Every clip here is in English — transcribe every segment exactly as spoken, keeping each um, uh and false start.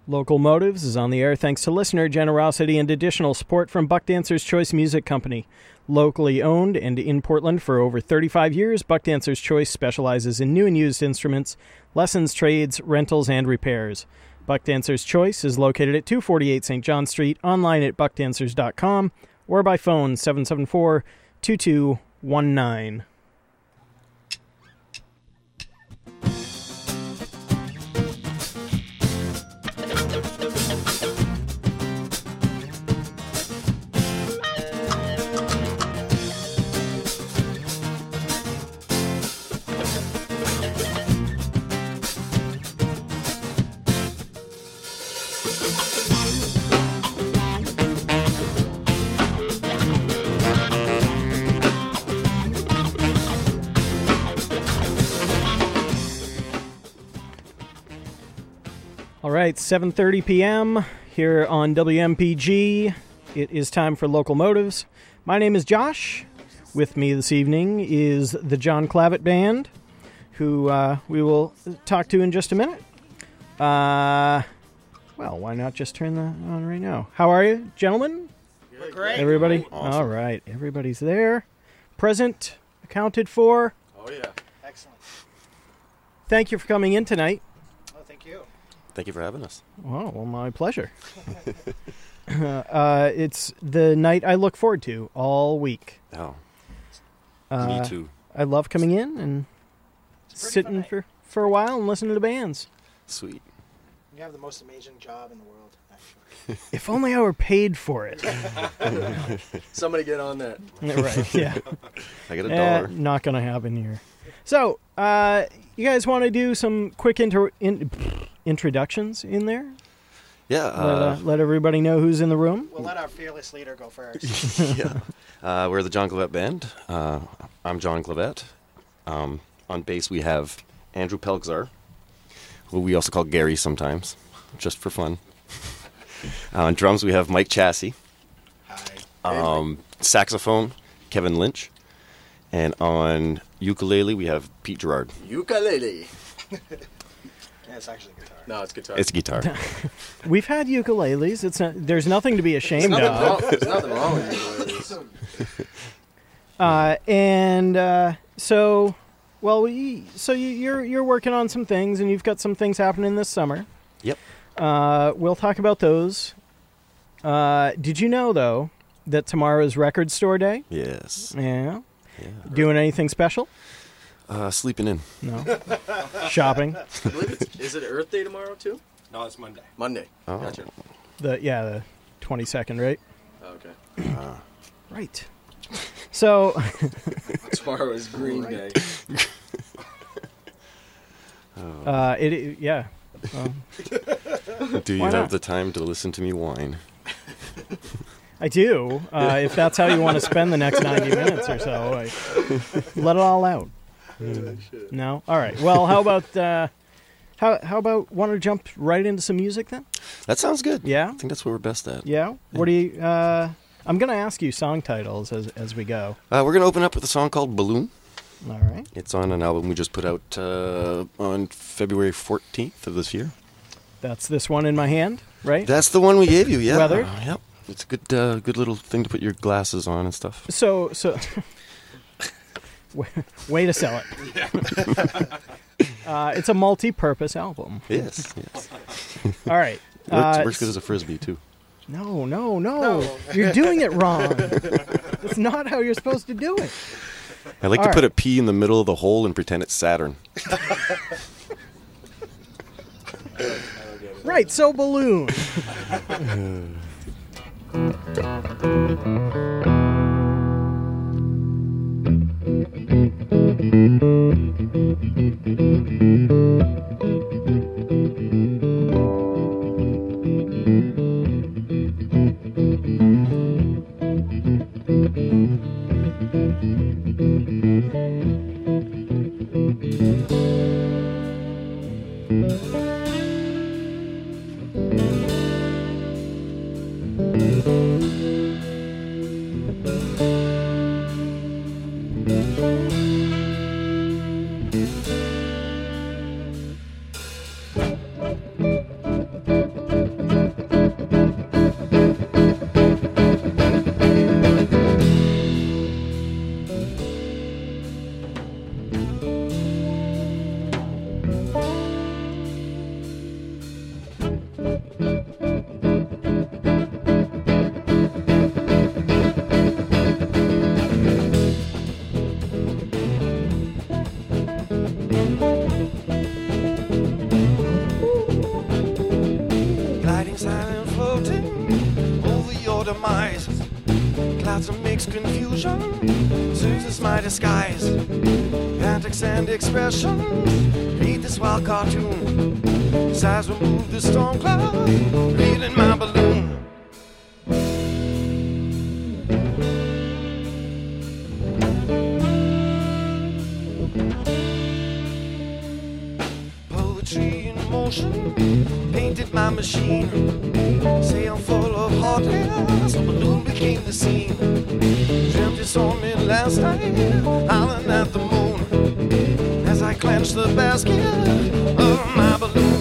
Local Motives is on the air thanks to listener generosity and additional support from Buck Dancers Choice Music Company. Locally owned and in Portland for over thirty-five years, Buck Dancers Choice specializes in new and used instruments, lessons, trades, rentals, and repairs. Buck Dancers Choice is located at two forty-eight Saint John Street, online at buck dancers dot com, or by phone seven seven four, two two one nine. All right, seven thirty p.m. here on W M P G. It is time for Local Motives. My name is Josh. With me this evening is the John Clavitt Band, who uh, we will talk to in just a minute. Uh, well, why not just turn that on right now? How are you, gentlemen? We're great. Everybody? Awesome. All right, everybody's there. Present, accounted for. Oh, yeah. Excellent. Thank you for coming in tonight. Oh, thank you. Thank you for having us. Oh, well, my pleasure. uh, it's the night I look forward to all week. Oh, Uh, me too. I love coming in and sitting for, for a while and listening to bands. Sweet. You have the most amazing job in the world, actually. If only I were paid for it. Somebody get on that. Right, yeah. I got a Eh, dollar. not going to happen here. So, uh, you guys want to do some quick inter- in- introductions in there? Yeah. Let, Uh, uh, let everybody know who's in the room. We'll let our fearless leader go first. yeah. Uh, we're the John Clavitt Band. Uh, I'm John Clavitt. Um, on bass we have Andrew Pelgzar, who we also call Gary sometimes, just for fun. uh, on drums we have Mike Chassie. Hi. Um, saxophone, Kevin Lynch. And on ukulele we have Pete Gerard. Ukulele. Yeah, it's actually guitar. No, it's guitar. It's guitar. We've had ukuleles. It's not, there's nothing to be ashamed There's of. nothing wrong, there's nothing wrong with ukuleles. Uh, and uh, so, well, we, so you, you're you're working on some things, and you've got some things happening this summer. Yep. Uh, we'll talk about those. Uh, did you know though that tomorrow is Record Store Day? Yes. Yeah. Yeah. Doing anything special? Uh, sleeping in. No. Shopping. I believe it's, is it Earth Day tomorrow, too? No, it's Monday. Monday. Oh. Gotcha. The yeah the twenty-second, right? Oh, okay. Uh, Right. So. Tomorrow is Green Day. Uh, it, it yeah. Um, Do you Why have not? the time to listen to me whine? I do. Uh, if that's how you want to spend the next ninety minutes or so, I, let it all out. No? All right. Well, how about uh, how how about want to jump right into some music then? That sounds good. Yeah. I think that's what we're best at. Yeah. What do you? Uh, I'm going to ask you song titles as as we go. Uh, we're going to open up with a song called Balloon. All right. It's on an album we just put out uh, on February fourteenth of this year. That's this one in my hand, right? That's the one we gave you, yeah. Weathered? Uh, yep. It's a good uh, good little thing to put your glasses on and stuff. So so. Way to sell it. uh, it's a multi-purpose album. Yes, yes. All right. Works, Uh, works good as a Frisbee, too. No, no, no. You're doing it wrong. That's not how you're supposed to do it. I like All to right. put a pea in the middle of the hole and pretend it's Saturn. Right, so Balloon. silent floating over your demise. Clouds of mixed confusion, serves as my disguise. Antics and expression, read this wild cartoon. Size remove the storm cloud, read in my balloon. Poetry in motion, painted my machine. Sail full of hot air, so balloon became the scene. Dreamt you saw me last night, howling at the moon, as I clenched the basket of my balloon.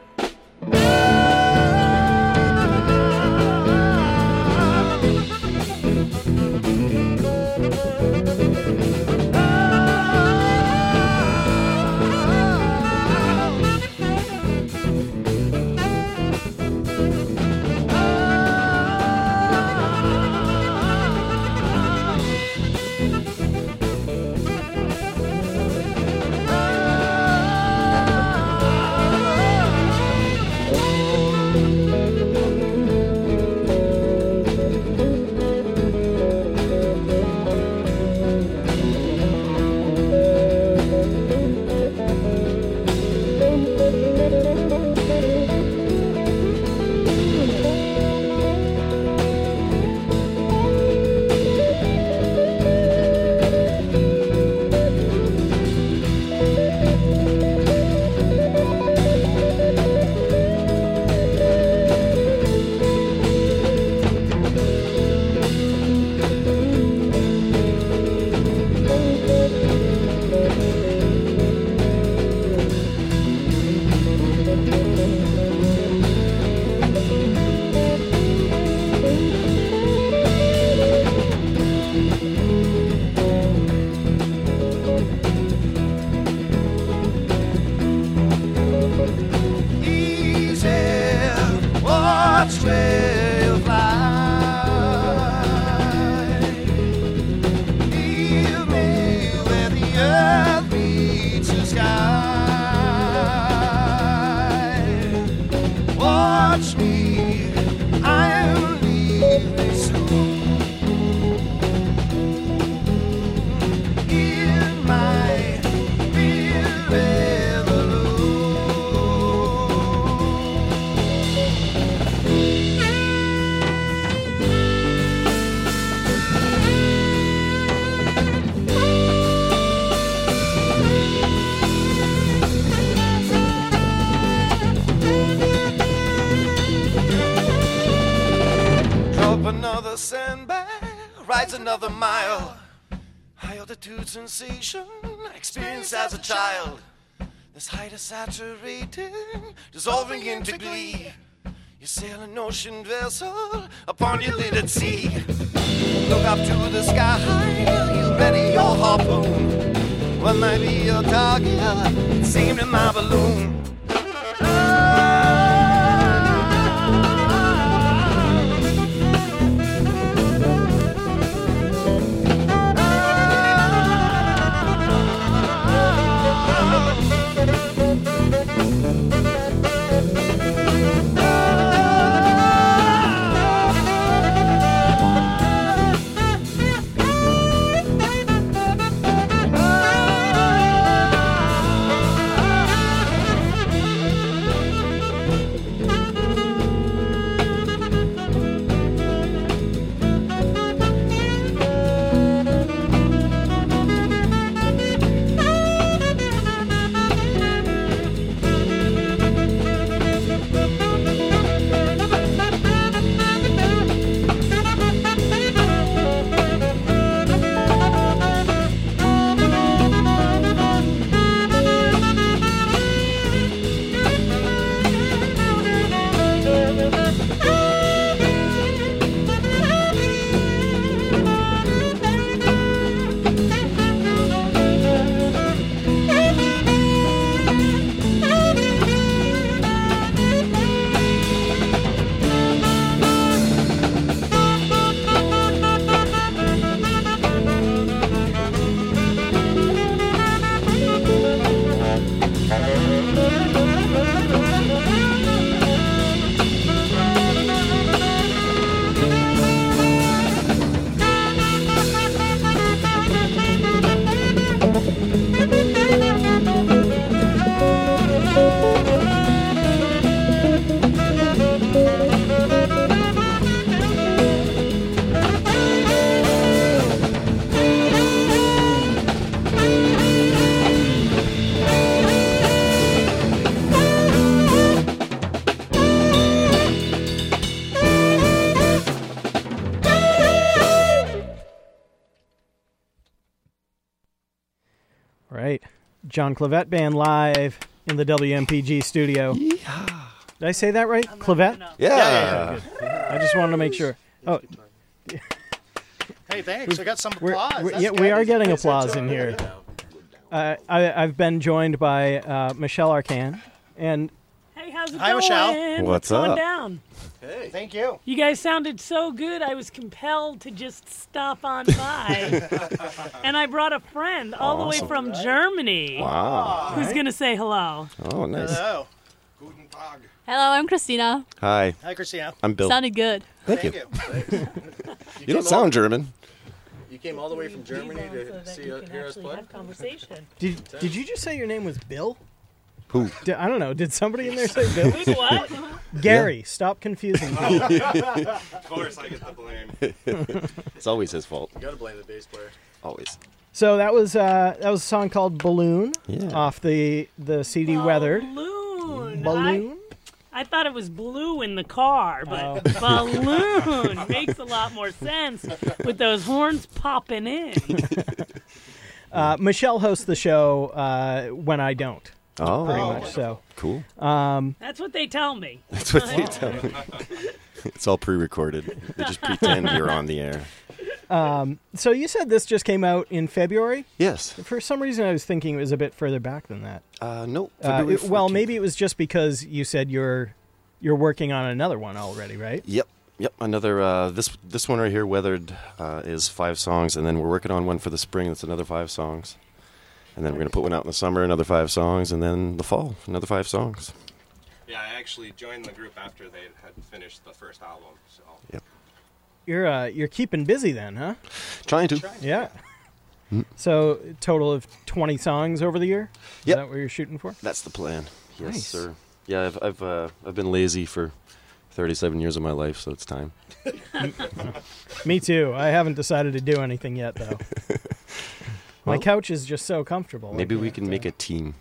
Another sandbag, rides another mile. High altitude sensation, experienced as a child. This height is saturating, dissolving into glee. You sail an ocean vessel upon your lidded sea. Look up to the sky, you ready your harpoon. What might be your target? It seemed in my balloon. right. John Clavette Band live in the W M P G studio. Yeehaw. Did I say that right? Clavette? Yeah. Yeah, yeah, I just wanted to make sure. Oh, Hey, thanks. I got some we're, applause. we're, That's yeah, we good. are getting applause in here. Uh, I, I've been joined by uh, Michelle Arcan. And Hey, how's it Hi, going? Michelle. What's going up? down? Hey. Thank you. You guys sounded so good, I was compelled to just stop on by. And I brought a friend all the way Awesome. from Germany Wow. who's going to say hello. Oh, nice. Hello. Guten Tag. Hello, I'm Christina. Hi, Hi, Christina. I'm Bill. Sounded good. Thank you. Thank you. You don't sound German. You came all the way from Germany to see uh, hear us play? Conversation. did, did you just say your name was Bill? Who? Did, I don't know. Did somebody in there say Bill? Who's what? Gary, stop confusing me. Of course, I get the blame. It's always his fault. You gotta blame the bass player. Always. So that was uh, that was a song called Balloon Yeah. off the, the C D Weathered. Balloon. Balloon? I, I thought it was blue in the car, but Oh. balloon makes a lot more sense with those horns popping in. Uh, Michelle hosts the show uh, when I don't, Oh, pretty much. So cool. That's what they tell me. That's what they tell me. It's all pre-recorded. They just pretend you're on the air. So you said this just came out in February? Yes. For some reason, I was thinking it was a bit further back than that. Uh, no. Uh, February it- well, fourteenth. maybe it was just because you said you're you're working on another one already, right? Yep. Yep. Another. Uh, this this one right here, Weathered, uh, is five songs, and then we're working on one for the spring. That's another five songs, and then we're gonna put one out in the summer, another five songs, and then the fall, another five songs. Yeah, I actually joined the group after they had finished the first album. So Yep. You're uh, you're keeping busy then, huh? Trying to. Yeah. So total of twenty songs over the year. Is Yep. that what you're shooting for? That's the plan. Yes, Nice. sir. Yeah, I've I've uh, I've been lazy for thirty-seven years of my life, so it's time. Me too. I haven't decided to do anything yet, though. My Well, couch is just so comfortable. Maybe I we can't, can uh, make a team.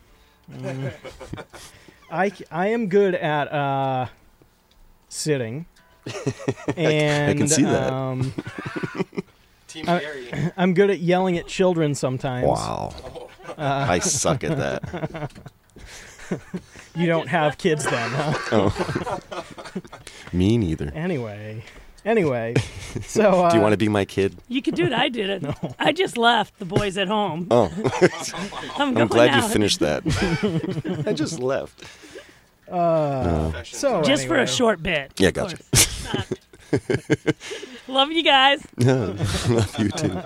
I, I am good at uh, sitting. And can see that. Um, Team Uh, Gary. I'm good at yelling at children sometimes. Wow. I suck at that. You don't have kids then, huh? Me neither. Anyway. Anyway. So uh, Do you want to be my kid? You could do it. I did it. I just left the boys at home. Oh, I'm, I'm going glad you out. finished that. I just left. so Just for anyway. a short bit. Yeah, of gotcha. course. Love you guys. Love you too.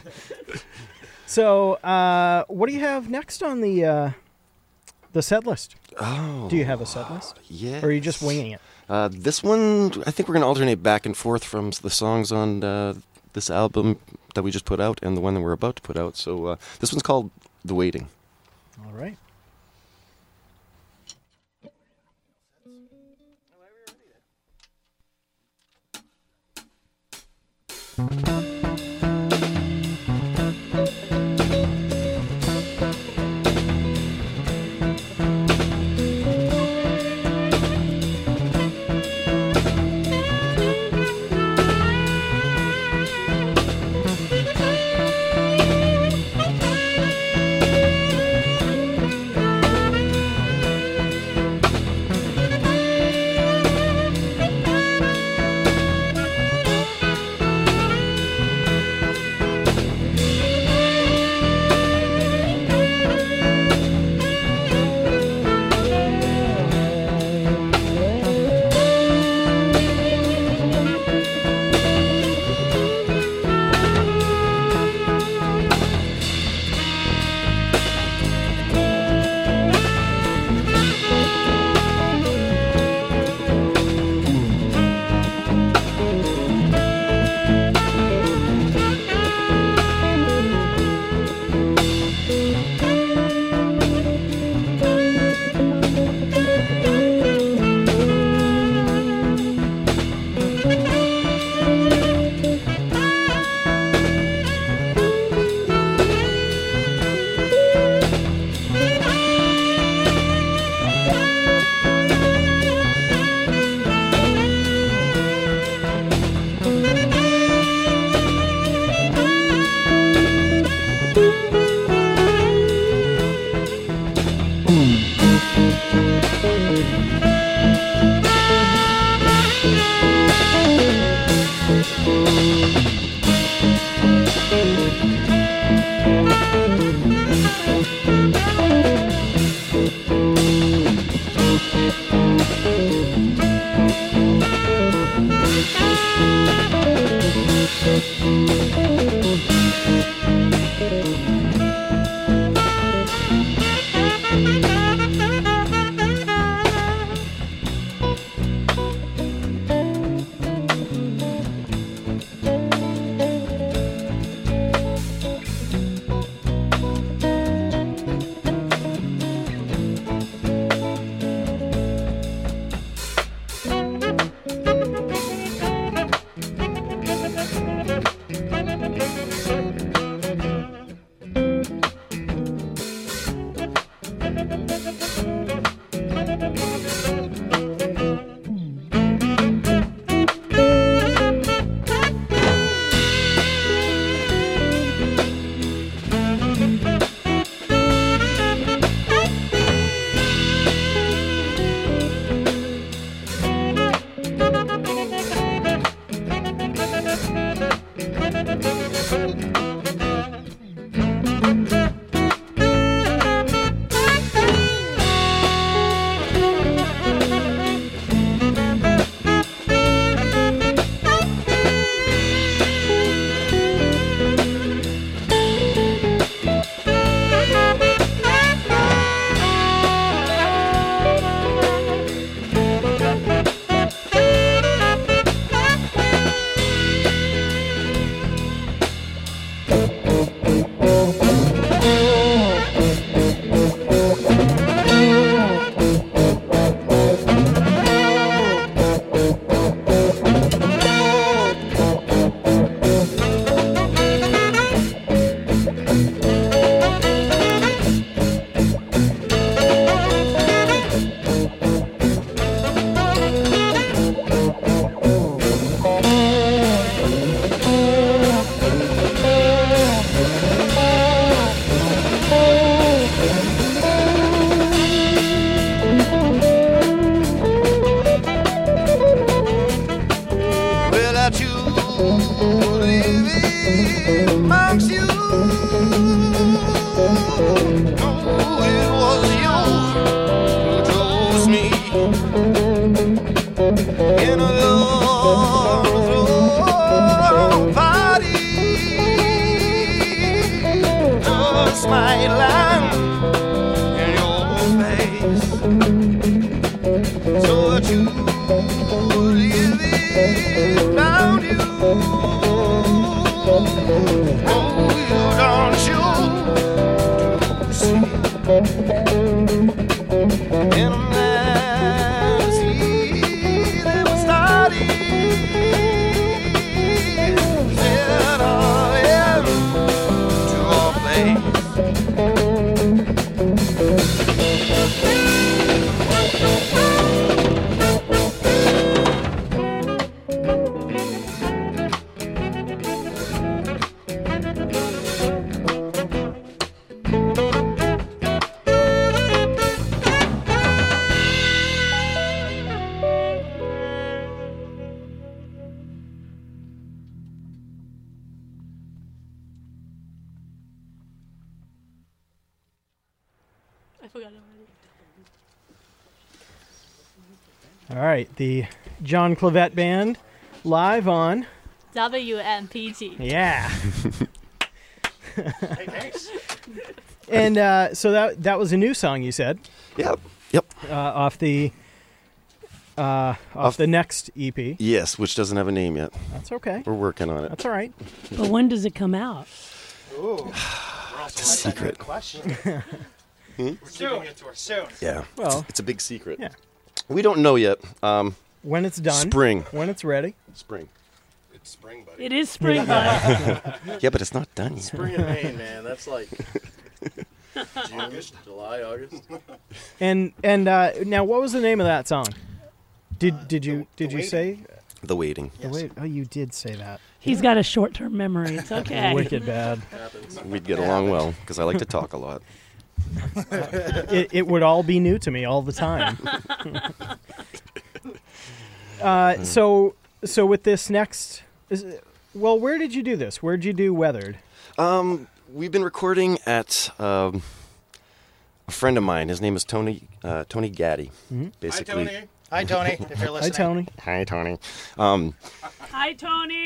So, uh, what do you have next on the uh, the set list? Oh, Do you have a set list, yeah. or are you just winging it? Uh, this one, I think we're going to alternate back and forth from the songs on uh, this album that we just put out and the one that we're about to put out. So uh, this one's called The Waiting. All right. in a long throw party. Just might land in your face. So that you leave it round you. Oh, you don't you see in a man's sleep that was starting set all into a place. I forgot already. All right, the John Clavette Band live on. W M P T. Yeah. Hey, thanks. And uh, so that that was a new song you said Yep. Yep. uh, off the uh, off, Off- the next E P. Yes, which doesn't have a name yet. That's okay. We're working on it. That's all right. But when does it come out? Ooh. It's a secret. Question. We're soon. It to her soon. Yeah. Well, It's, it's a big secret. yeah. We don't know yet. Um, When it's done. Spring. When it's ready. spring. It's spring, buddy. It is spring, bud. Yeah, but it's not done yet. Spring in Maine, man. That's like June, July, August. And and uh, now, what was the name of that song? Did Uh, did you The- did The you Waiting. say? The waiting. The wait. Oh, you did say that. He's got a short-term memory. It's okay. Wicked bad. Happens. We'd get along well because I like to talk a lot. It, it would all be new to me all the time. uh, so so with this next, is, well, where did you do this? Where'd you do Weathered? Um, we've been recording at um, a friend of mine. His name is Tony uh, Tony Gaddy. Mhm. Basically, Hi, Tony. Hi, Tony, if you're Hi, listening. Tony. Hi, Tony. Um, Hi, Tony.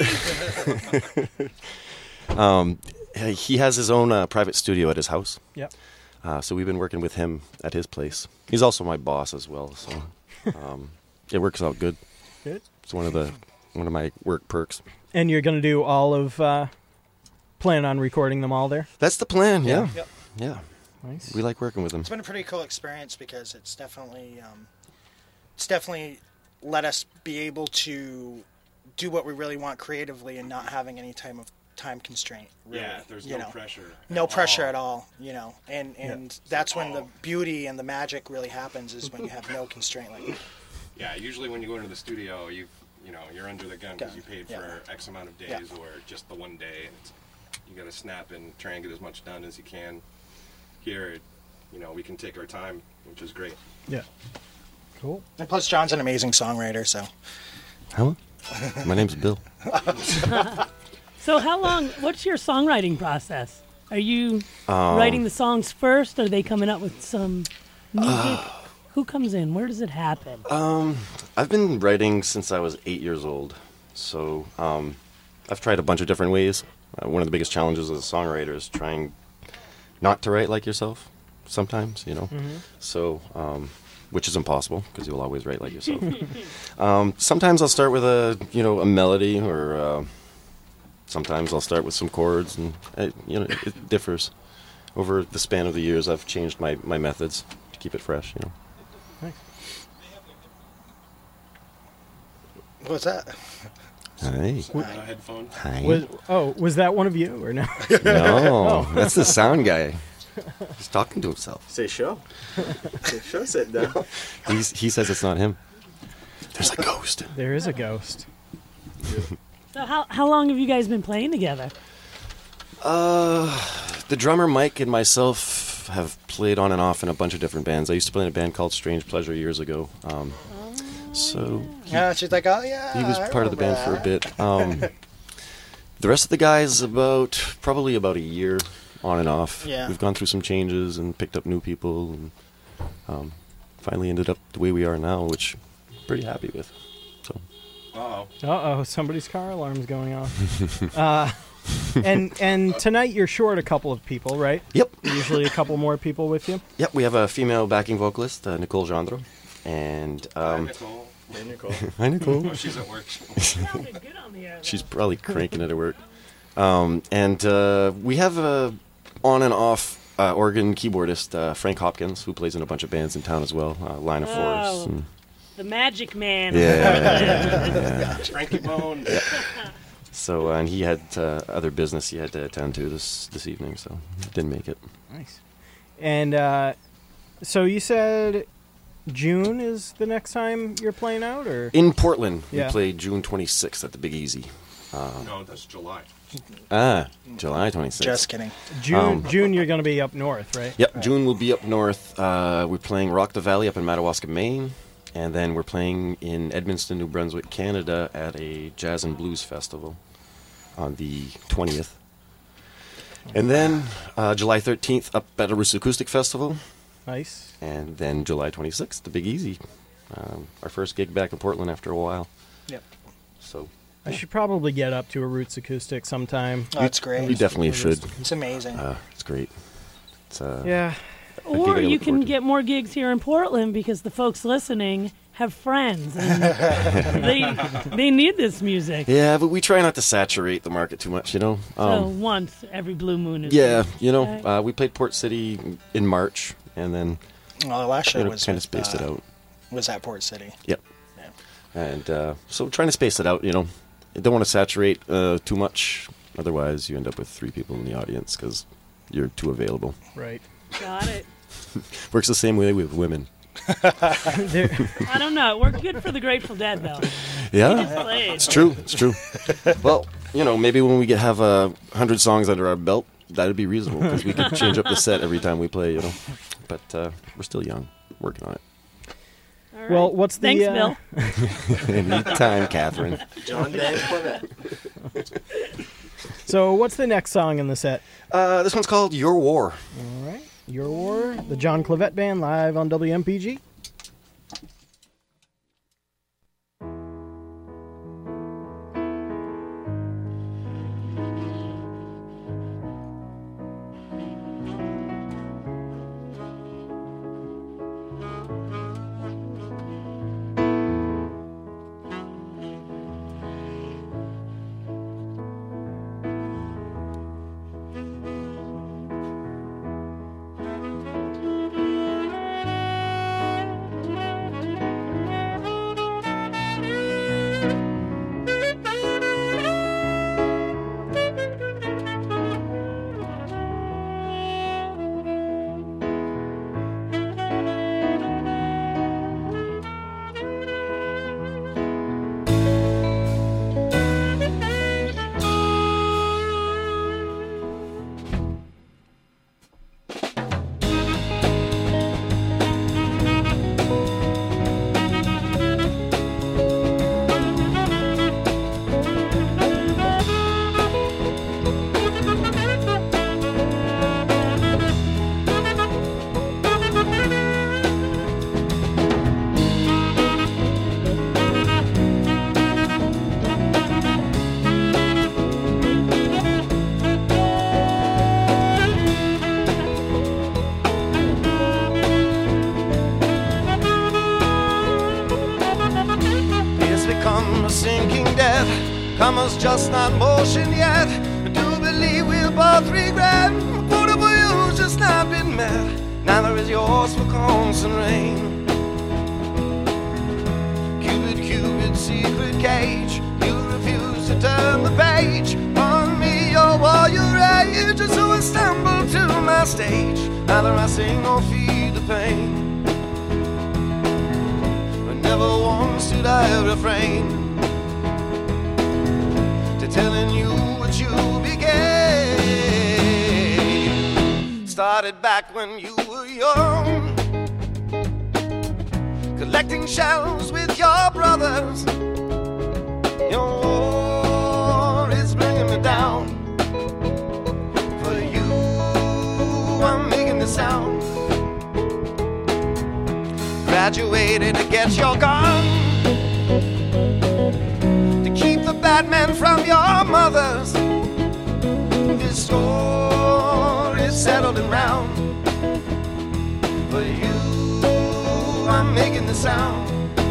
um, he has his own uh, private studio at his house. Yep. Uh, so we've been working with him at his place. He's also my boss as well. So um, it works out good. Good. It's one of the one of my work perks. And you're going to do all of, uh, plan on recording them all there? That's the plan. Yeah. Yep. Yeah. Nice. We like working with him. It's been a pretty cool experience because it's definitely, um, it's definitely let us be able to do what we really want creatively and not having any time of time constraint. Really, Yeah, there's you no know. pressure. No at pressure all. at all, you know, and and that's when the all. beauty and the magic really happens is when you have no constraint like that. Yeah, usually when you go into the studio, you you know you're under the gun because Gun, you paid yeah. for X amount of days Yeah. or just the one day, and it's, you got to snap and try and get as much done as you can. Here, you know, we can take our time, which is great. Yeah. Cool. And plus, John's an amazing songwriter, so Hello. My name's Bill. So how long, what's your songwriting process? Are you Um, writing the songs first? Or are they coming up with some music? Who comes in? Where does it happen? Um, I've been writing since I was eight years old, so um, I've tried a bunch of different ways. Uh, one of the biggest challenges as a songwriter is trying not to write like yourself. Sometimes, you know, so um, which is impossible because you'll always write like yourself. um, sometimes I'll start with a you know a melody, or uh, sometimes I'll start with some chords, and it, you know it differs. Over the span of the years, I've changed my, my methods to keep it fresh. You know. what's that? Hey. Uh, headphones. Hi. Was, oh, was that one of you or no? No, that's the sound guy. He's talking to himself. Say show. Say show, sit down. He's, he says it's not him. There's a ghost. There is a ghost. So how, how long have you guys been playing together? Uh, the drummer Mike and myself have played on and off in a bunch of different bands. I used to play in a band called Strange Pleasure years ago. Um, so Yeah, she's like, oh yeah. he was I part of the band remember for a that." bit. Um, the rest of the guys, about probably about a year on and off. Yeah. We've gone through some changes and picked up new people, and um, finally ended up the way we are now, which I'm pretty happy with. So. Uh-oh. Uh-oh, somebody's car alarm's going off. uh, and and tonight you're short a couple of people, right? Yep. Usually a couple more people with you. Yep, we have a female backing vocalist, uh, Nicole Gendro. And, um... Hi, Nicole. Hey, Nicole. Hi, Nicole. Oh, she's at work. Sounded good on the air, though. She's probably cranking it at work. Um, and uh, we have a on and off uh, organ keyboardist, uh, Frank Hopkins, who plays in a bunch of bands in town as well, uh, Line of Oh. Force. And, The Magic Man. yeah. Frankie Bone. So, uh, and he had uh, other business he had to attend to this this evening, so didn't make it. Nice. And uh, so you said June is the next time you're playing out, or In Portland, Yeah. we played June twenty-sixth at the Big Easy. No, that's July. Ah, July twenty-sixth. Just kidding. June? um, June, you're going to be up north, right? Yep, June will be up north. Uh, we're playing Rock the Valley up in Madawaska, Maine. And then we're playing in Edmundston, New Brunswick, Canada at a jazz and blues festival on the twentieth. And then uh, July thirteenth up at a Roots Acoustic Festival. Nice. And then July twenty-sixth, the Big Easy. Um, our first gig back in Portland after a while. Yep. So I should probably get up to a Roots Acoustic sometime. Oh, that's great. you definitely should. It's amazing. Uh, it's great. It's, uh, Yeah. gig Or I you look can forward to. get more gigs here in Portland because the folks listening have friends and they they need this music. Yeah, but we try not to saturate the market too much, you know. So Um, once every blue moon is yeah, you know, Okay. uh, we played Port City in March, and then Well, the last show you know, was kind of with, spaced it uh, out. Was at Port City. Yep. Yeah. And uh, so trying to space it out, you know. You don't want to saturate uh, too much, otherwise you end up with three people in the audience because you're too available. Right. Got it. Works the same way with women. There- I don't know. It worked good for the Grateful Dead though. Yeah, Played. it's true. It's true. Well, you know, maybe when we get have a uh, hundred songs under our belt, that'd be reasonable because we could change up the set every time we play, you know. But uh, we're still young, working on it. All right. well, what's the Thanks, uh, Bill. Anytime, Catherine. John Van Clement. So what's the next song in the set? Uh, this one's called Your War. All right. Your War, the John Clavette Band, live on W M P G. Commer's just not motion yet. I do believe we'll both regret a quota for you's just not been met. Neither is yours for constant rain. Cupid, Cupid, secret cage. You refuse to turn the page. On me, your war, your rage. And so I stumble to my stage. Neither I sing nor feed the pain. But never once did I refrain telling you what you began. Started back when you were young, collecting shells with your brothers. Your war is bringing me down. For you, I'm making the sound. Graduated to get your gun. sound.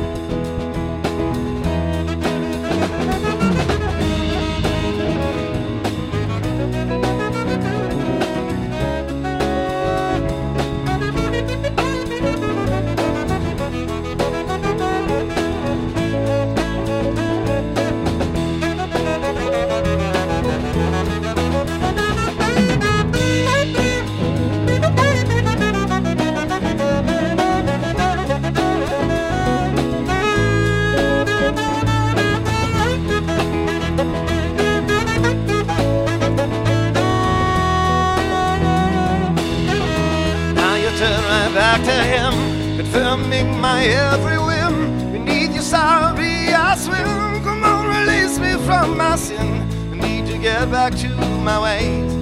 Back to him, confirming my every whim. Beneath your sorry I swim. Come on, release me from my sin. I need to get back to my ways.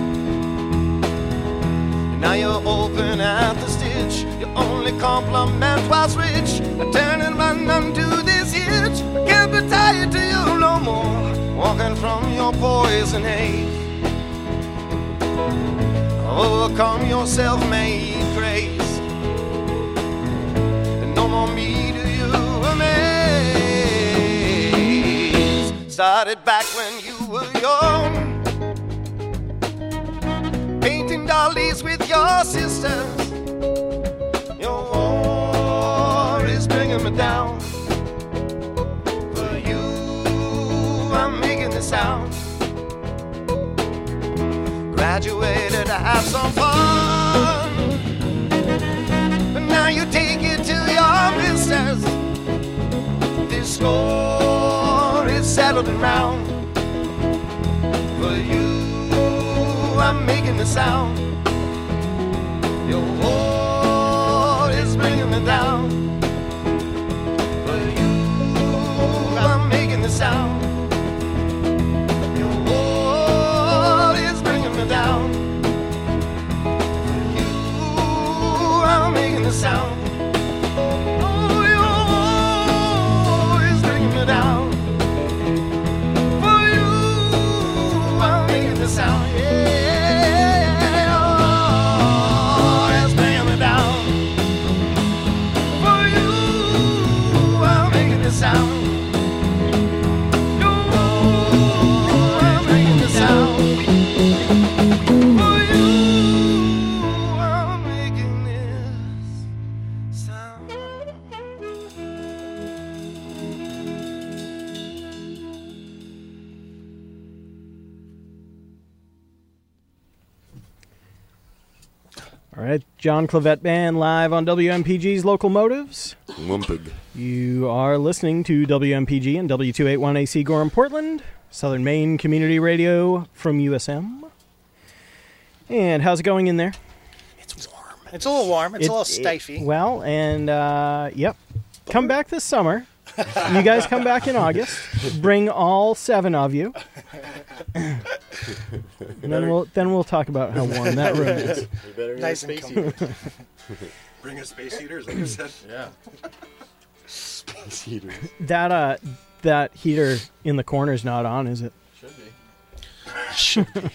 And now you're open at the stitch. Your only compliment was rich. I turn and run unto this hitch. I can't be tied to you no more. Walking from your poison haze. Overcome your self-made craze. No more me do you amaze. Started back when you were young, painting dollies with your sisters. Your war is bringing me down. For you, I'm making the sound. Graduated to have some fun, but now you take it to your business. This score is settled and round. For you, I'm making the sound. Your war is bringing me down. For you, I'm making the sound. Your war is bringing me down. For you, I'm making the sound. Sound, yeah, oh, it's bringing me down. For you, I'm making the sound. Oh, I'm making the sound. For you, I'm making this sound. All right, John Clavette Band live on W M P G's Local Motives. Wumpig. You are listening to W M P G and W two eighty-one A C Gorham, Portland, Southern Maine Community Radio from U S M. And how's it going in there? It's warm. It's a little warm. It's It- a little it- stifey. well, and uh, yep, come back this summer. You guys come back in August. Bring all seven of you. And then we'll then we'll talk about how warm that room is. You better get Nice a and space comfy. heater. Bring a space heater, is that what you said? Yeah. Space heaters. That uh that heater in the corner's not on, is it? Should be.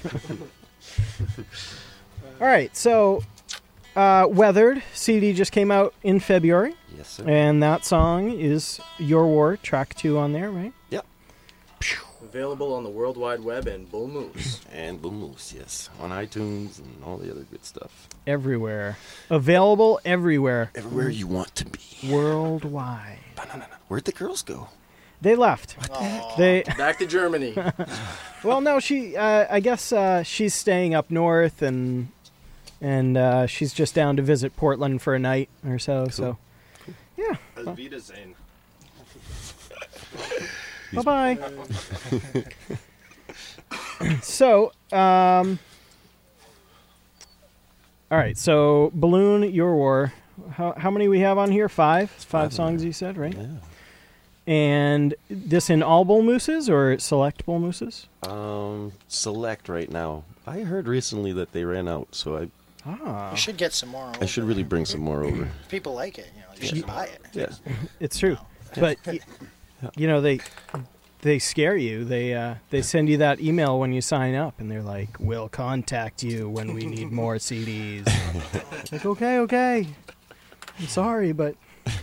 All right, so uh, Weathered C D just came out in February, Yes, sir. and that song is Your War, track two on there, right? Yep. Available on the World Wide Web and Bull Moose. And Boom Moose, yes. On iTunes and all the other good stuff. Everywhere. Available everywhere. Everywhere you want to be. Worldwide. Ba-na-na-na. Where'd the girls go? They left. They Back to Germany. well, no, she. Uh, I guess uh, she's staying up north, and and uh, she's just down to visit Portland for a night or so. So, yeah. As Vita Zane. Bye bye. So, um, all right. So, Balloon, Your War. How how many we have on here? Five. Five, five songs now. you said, right? Yeah. And this in all bull mooses or select bull mooses? Um, select right now. I heard recently that they ran out, so I Ah, You should get some more. I should really bring some more over. If people like it, you know, you should buy it. Yeah. it's true. But y- you know they they scare you. They uh, they send you that email when you sign up, and they're like, "We'll contact you when we need more C Ds." Like, okay, okay. I'm sorry, but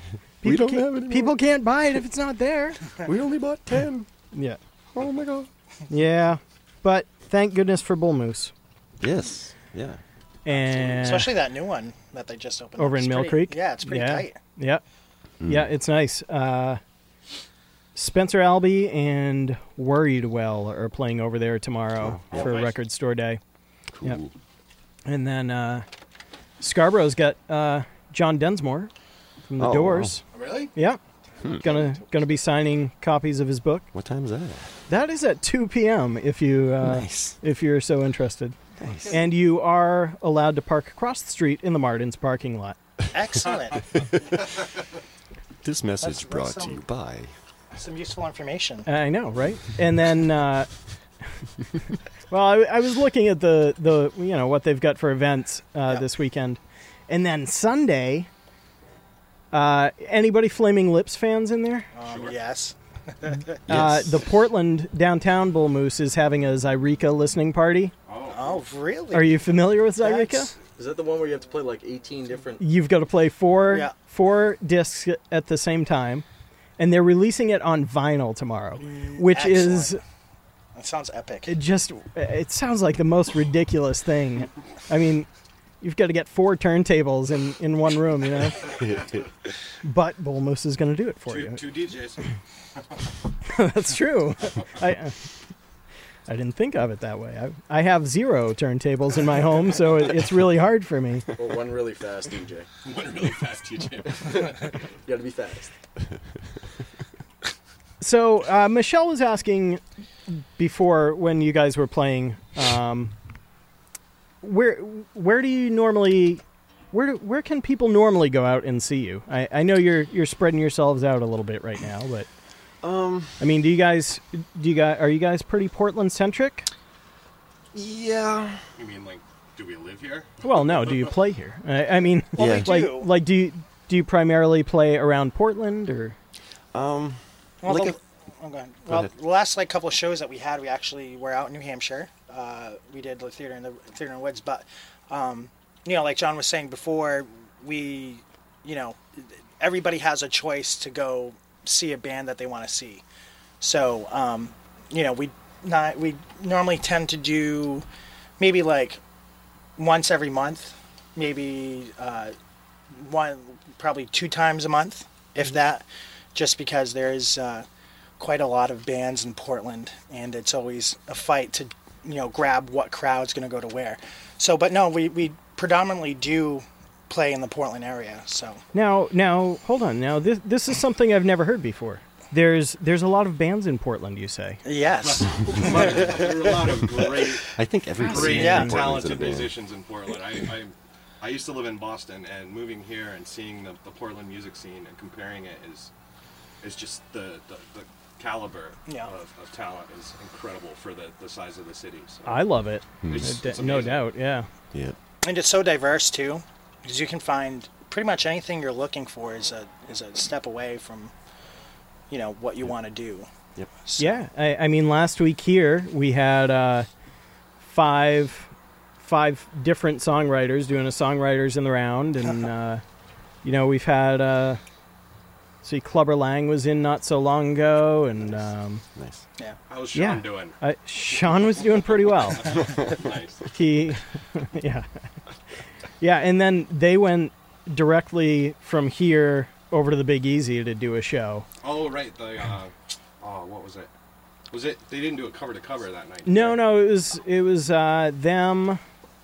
We People don't can't- have it anymore. People can't buy it if it's not there. We only bought ten. Yeah. Oh my god. Yeah. But thank goodness for Bull Moose. Yes. Yeah. And Especially that new one that they just opened. over up. in It's Mill pretty- Creek. Yeah, it's pretty yeah. tight. Yeah. Mm. Yeah, it's nice. Uh, Spencer Albee and Worried Well are playing over there tomorrow Oh, for nice. Record Store Day. Cool. Yep. And then uh, Scarborough's got uh, John Densmore from The Oh, Doors. Really? Yeah. Gonna gonna be signing copies of his book. What time is that? That is at two p.m. if you uh, Nice. if you're so interested. Nice. And you are allowed to park across the street in the Martin's parking lot. Excellent. This message That's- brought that's to you some- by. Some useful information. I know, right? And then, uh, well, I, I was looking at the, the you know what they've got for events uh, Yeah. this weekend, and then Sunday. Uh, anybody Flaming Lips fans in there? Um, Yes. Uh, Yes. the Portland downtown Bull Moose is having a Zyreca listening party. Oh, Oh, really? Are you familiar with Zyreca? That's- Is that the one where you have to play like eighteen different? You've got to play four Yeah. four discs at the same time, and they're releasing it on vinyl tomorrow, which is Excellent. That sounds epic. it just it sounds like the most ridiculous thing. I mean, you've got to get four turntables in, in one room, you know. But Bull Moose is going to do it for two, you. two D Js. That's true. I uh, I didn't think of it that way. I I have zero turntables in my home, so it, it's really hard for me. Or one really fast D J. One really fast D J. You got to be fast. So uh, Michelle was asking before when you guys were playing, um, where where do you normally where do, where can people normally go out and see you? I, I know you're you're spreading yourselves out a little bit right now, but Um. I mean, do you guys do you guys are you guys pretty Portland centric? Yeah. You mean like, do we live here? Well, no. Do you play here? I, I mean, Well, Yeah. we like do. like do you do you primarily play around Portland or? Um. Well, Like the, a- oh, go ahead. Go well ahead. the last like couple of shows that we had, we actually were out in New Hampshire. Uh, we did the theater in the theater in the woods, but um, you know, like John was saying before, we, you know, everybody has a choice to go see a band that they want to see. So, um, you know, we not we normally tend to do maybe like once every month, maybe uh, one probably two times a month, if that. Just because there's uh, quite a lot of bands in Portland, and it's always a fight to, you know, grab what crowd's going to go to where. So, but no, we, we predominantly do play in the Portland area. So Now, now, hold on. Now, this this is something I've never heard before. There's there's a lot of bands in Portland. You say? yes, There are a lot of great, I think every great, scene Yeah. in Portland's in a talented band. musicians in Portland. I, I, I used to live in Boston, and moving here and seeing the, the Portland music scene and comparing it is, is just the, the, the caliber Yeah. of, of talent is incredible for the, the size of the city. So I love it. it's, D- it's no amazing. doubt. Yeah. Yeah. and it's so diverse too, because you can find pretty much anything you're looking for is a is a step away from, you know, what you want to do. Yep. So, Yeah. I, I mean, last week here we had uh, five five different songwriters doing a songwriters in the round, and uh, you know we've had uh, see Clubber Lang was in not so long ago, and um, Nice. yeah. How's Sean yeah, doing? uh, Sean was doing pretty well. Nice. He, yeah, yeah, and then they went directly from here over to the Big Easy to do a show. Oh, right. The, uh, oh, what was it? Was it, they didn't do a cover to cover that night? No, right? no, it was it was uh, them,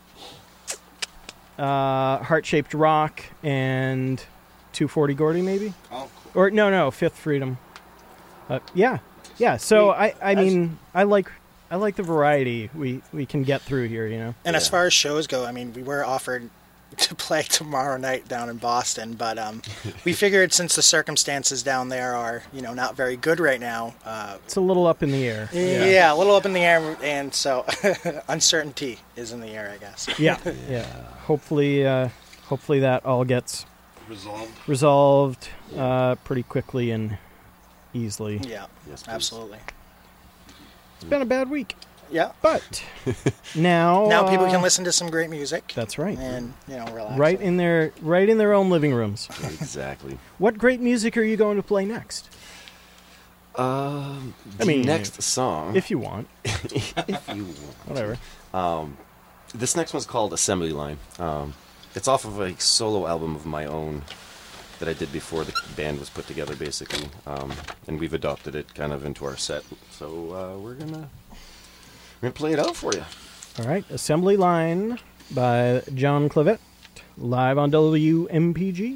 uh, Heart Shaped Rock, and two forty Gordy, maybe, Oh, cool. or no, no, Fifth Freedom. Uh, yeah, yeah. So I, I mean, I like I like the variety we we can get through here. You know. And as Yeah. far as shows go, I mean, we were offered to play tomorrow night down in Boston, but um, we figured since the circumstances down there are, you know, not very good right now, uh, It's a little up in the air. yeah. a little up in the air, and so uncertainty is in the air, I guess. Yeah, yeah. Hopefully, uh, hopefully that all gets Resolved. resolved uh, pretty quickly and easily. Yeah, Yes, please. absolutely. It's been a bad week. Yeah. But now, Now people uh, can listen to some great music. That's right. And you know, relax. Right in their right in their own living rooms. Exactly. What great music are you going to play next? Um, I mean, next song, if you want, if you want, whatever. Um, this next one's called Assembly Line. Um, it's off of a solo album of my own that I did before the band was put together, basically, um, and we've adopted it kind of into our set. So uh, we're gonna we're gonna play it out for you. All right, Assembly Line by John Clavette, live on W M P G.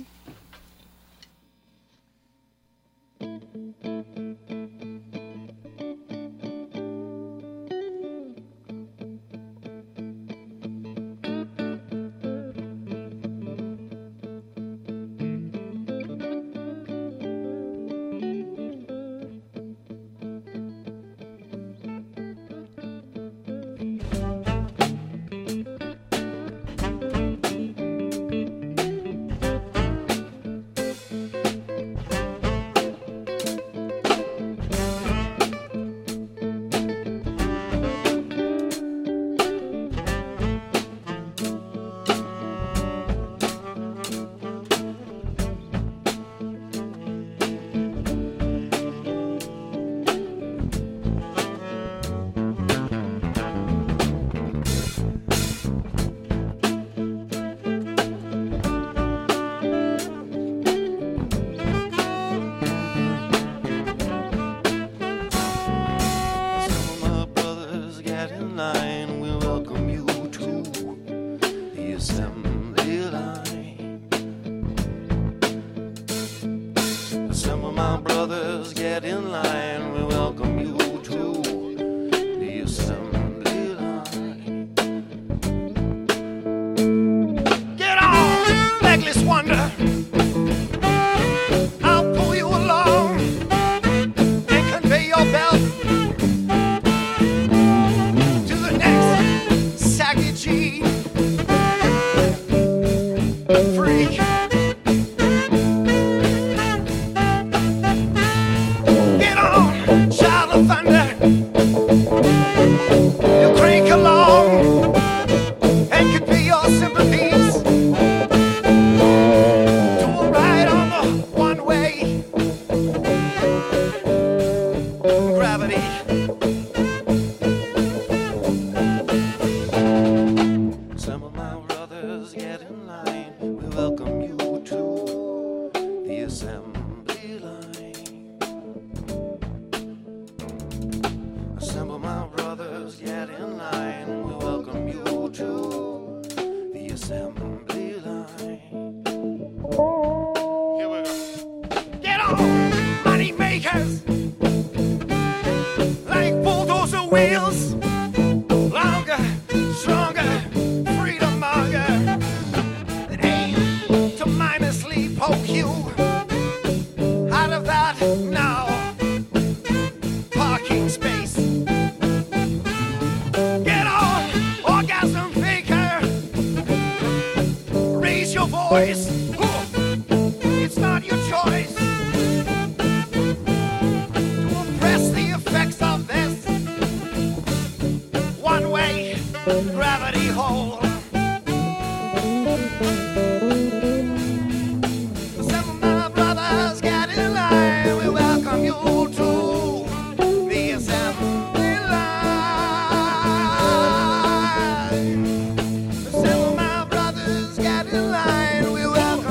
Assemble my brothers, get in line. We welcome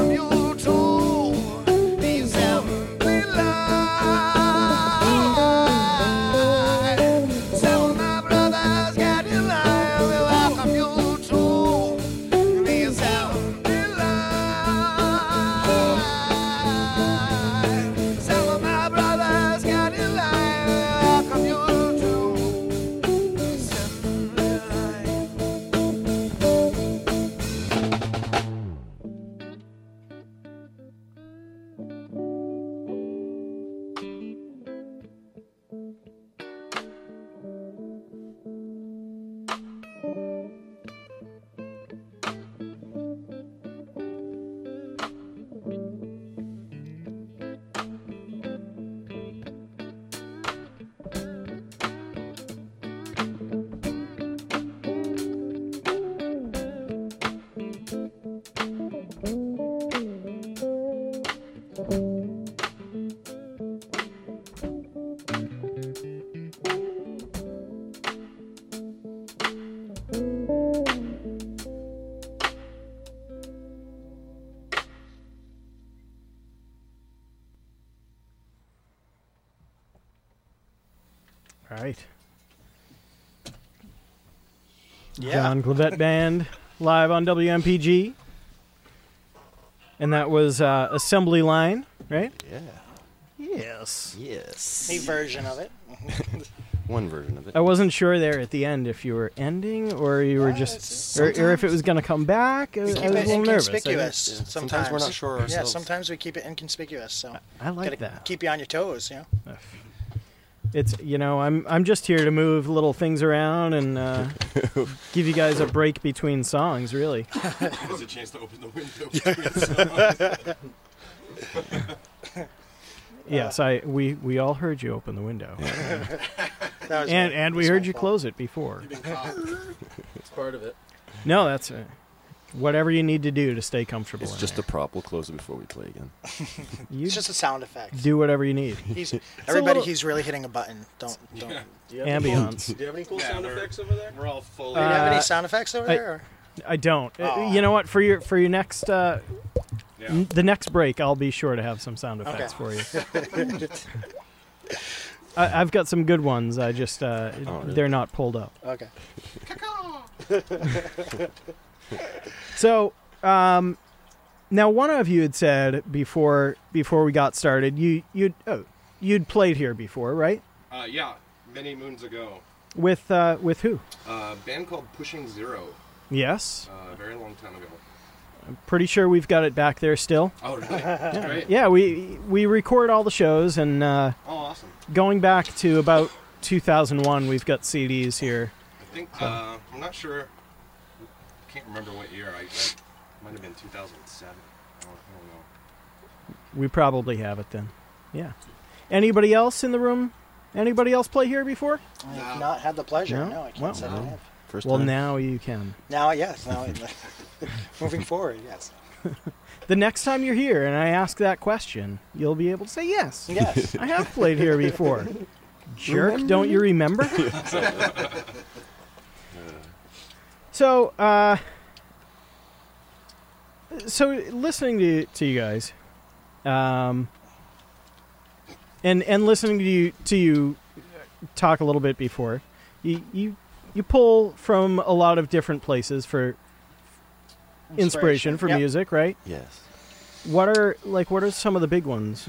All right. Yeah. John Clavette Band live on W M P G. And that was uh, Assembly Line, right? Yeah. Yes. Yes. A version of it. One version of it. I wasn't sure there at the end if you were ending or you were Yeah, just, it's- or, or if it was going to come back. I, We I keep was a it little nervous. I- inconspicuous. Yeah, Sometimes. sometimes we're not sure Yeah, ourselves. sometimes we keep it inconspicuous. So I like gotta that. keep you on your toes. You know. It's, you know, I'm I'm just here to move little things around and uh, give you guys a break between songs, really. There's a chance to open the window. Yes, I we, we all heard you open the window. That was And my- and we was heard my you fault. close it before. It's part of it. No, that's uh, whatever you need to do to stay comfortable. It's in just there. a prop. We'll close it before we play again. You It's just a sound effect. do whatever you need. He's a everybody. little- He's really hitting a button. Don't don't. Yeah. Do you have any Ambiance. cool- Do you have any cool Yeah, sound we're- effects over there? We're all full. Do you have Uh, any sound effects over I- there? Or? I don't. Uh, Aw. You know what? For your for your next uh, yeah. n- the next break, I'll be sure to have some sound effects Okay. for you. I, I've got some good ones. I just uh, Oh, really? they're not pulled up. Okay. So um, now, one of you had said before before we got started, you you'd oh, you'd played here before, right? Uh, yeah, many moons ago. With uh, with who? Uh, a band called Pushing Zero. Yes, Uh, a very long time ago. pretty sure we've got it back there still. Oh, really? That's great. Yeah, we we record all the shows, and uh, Oh, awesome. going back to about two thousand one, we've got C Ds here. I think, uh, I'm not sure. Can't remember what year. I, I might have been two thousand seven. I don't, I don't know. We probably have it then. Yeah. Anybody else in the room? Anybody else play here before? I've not had the pleasure. No? No, I can't Well, say I no. have. First Well, time. now you can. Now, yes. Now, moving forward, yes. The next time you're here and I ask that question, you'll be able to say yes. Yes. I have played here before. Jerk, don't you remember? So, uh, so listening to to you guys, um, and and listening to you to you talk a little bit before, you you you pull from a lot of different places for inspiration for Yep. music, right? Yes. What are like what are some of the big ones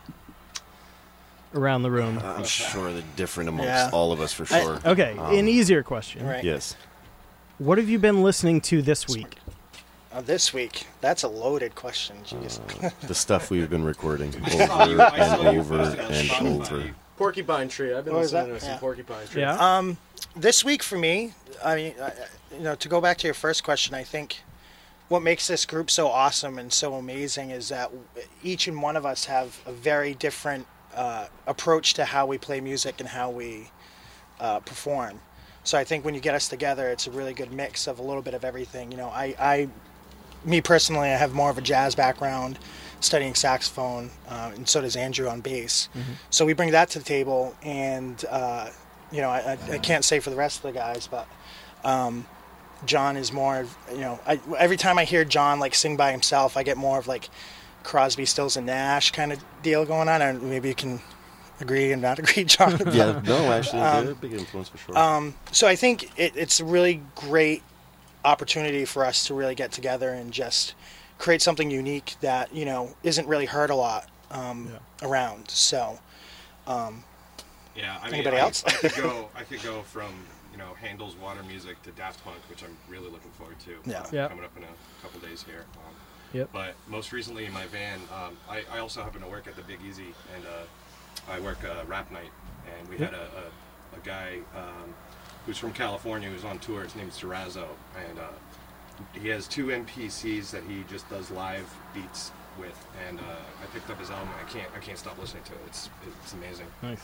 around the room? I'm sure they're different amongst Yeah. all of us for I- sure. Okay, Um, an easier question. Right. Yes. What have you been listening to this week? Uh, this week, that's a loaded question. Jeez. Uh, the stuff we've been recording I saw you- over I saw and you over posted on and Spotify. over. Porcupine Tree. I've been What was listening that? to some Yeah. Porcupine Tree. Yeah. Um, this week for me, I mean, uh, you know, to go back to your first question, I think what makes this group so awesome and so amazing is that each and one of us have a very different uh, approach to how we play music and how we uh, perform. So I think when you get us together, it's a really good mix of a little bit of everything. You know, I, I me personally, I have more of a jazz background, studying saxophone, uh, and so does Andrew on bass. So we bring that to the table, and uh, you know, I, I, I can't say for the rest of the guys, but um, John is more, of, you know, I, every time I hear John like sing by himself, I get more of like Crosby, Stills, and Nash kind of deal going on, and maybe you can agree and not agree, John. Yeah, no, actually, they're a big influence for sure. Um, so I think it, it's a really great opportunity for us to really get together and just create something unique that, you know, isn't really heard a lot um, around. So, um, Yeah, I mean, Anybody I, else? I could go. I could go from you know Handel's Water Music to Daft Punk, which I'm really looking forward to. Yeah. uh, Yeah. Coming up in a couple days here. Um, Yep. But most recently in my van, um, I, I also happen to work at the Big Easy, and uh, I work uh, rap night, and we had a, a, a guy um, who's from California who's on tour. His name's Durazo, and uh, he has two M P Cs that he just does live beats with, and uh, I picked up his album. I can't I can't stop listening to it. It's it's amazing. Nice.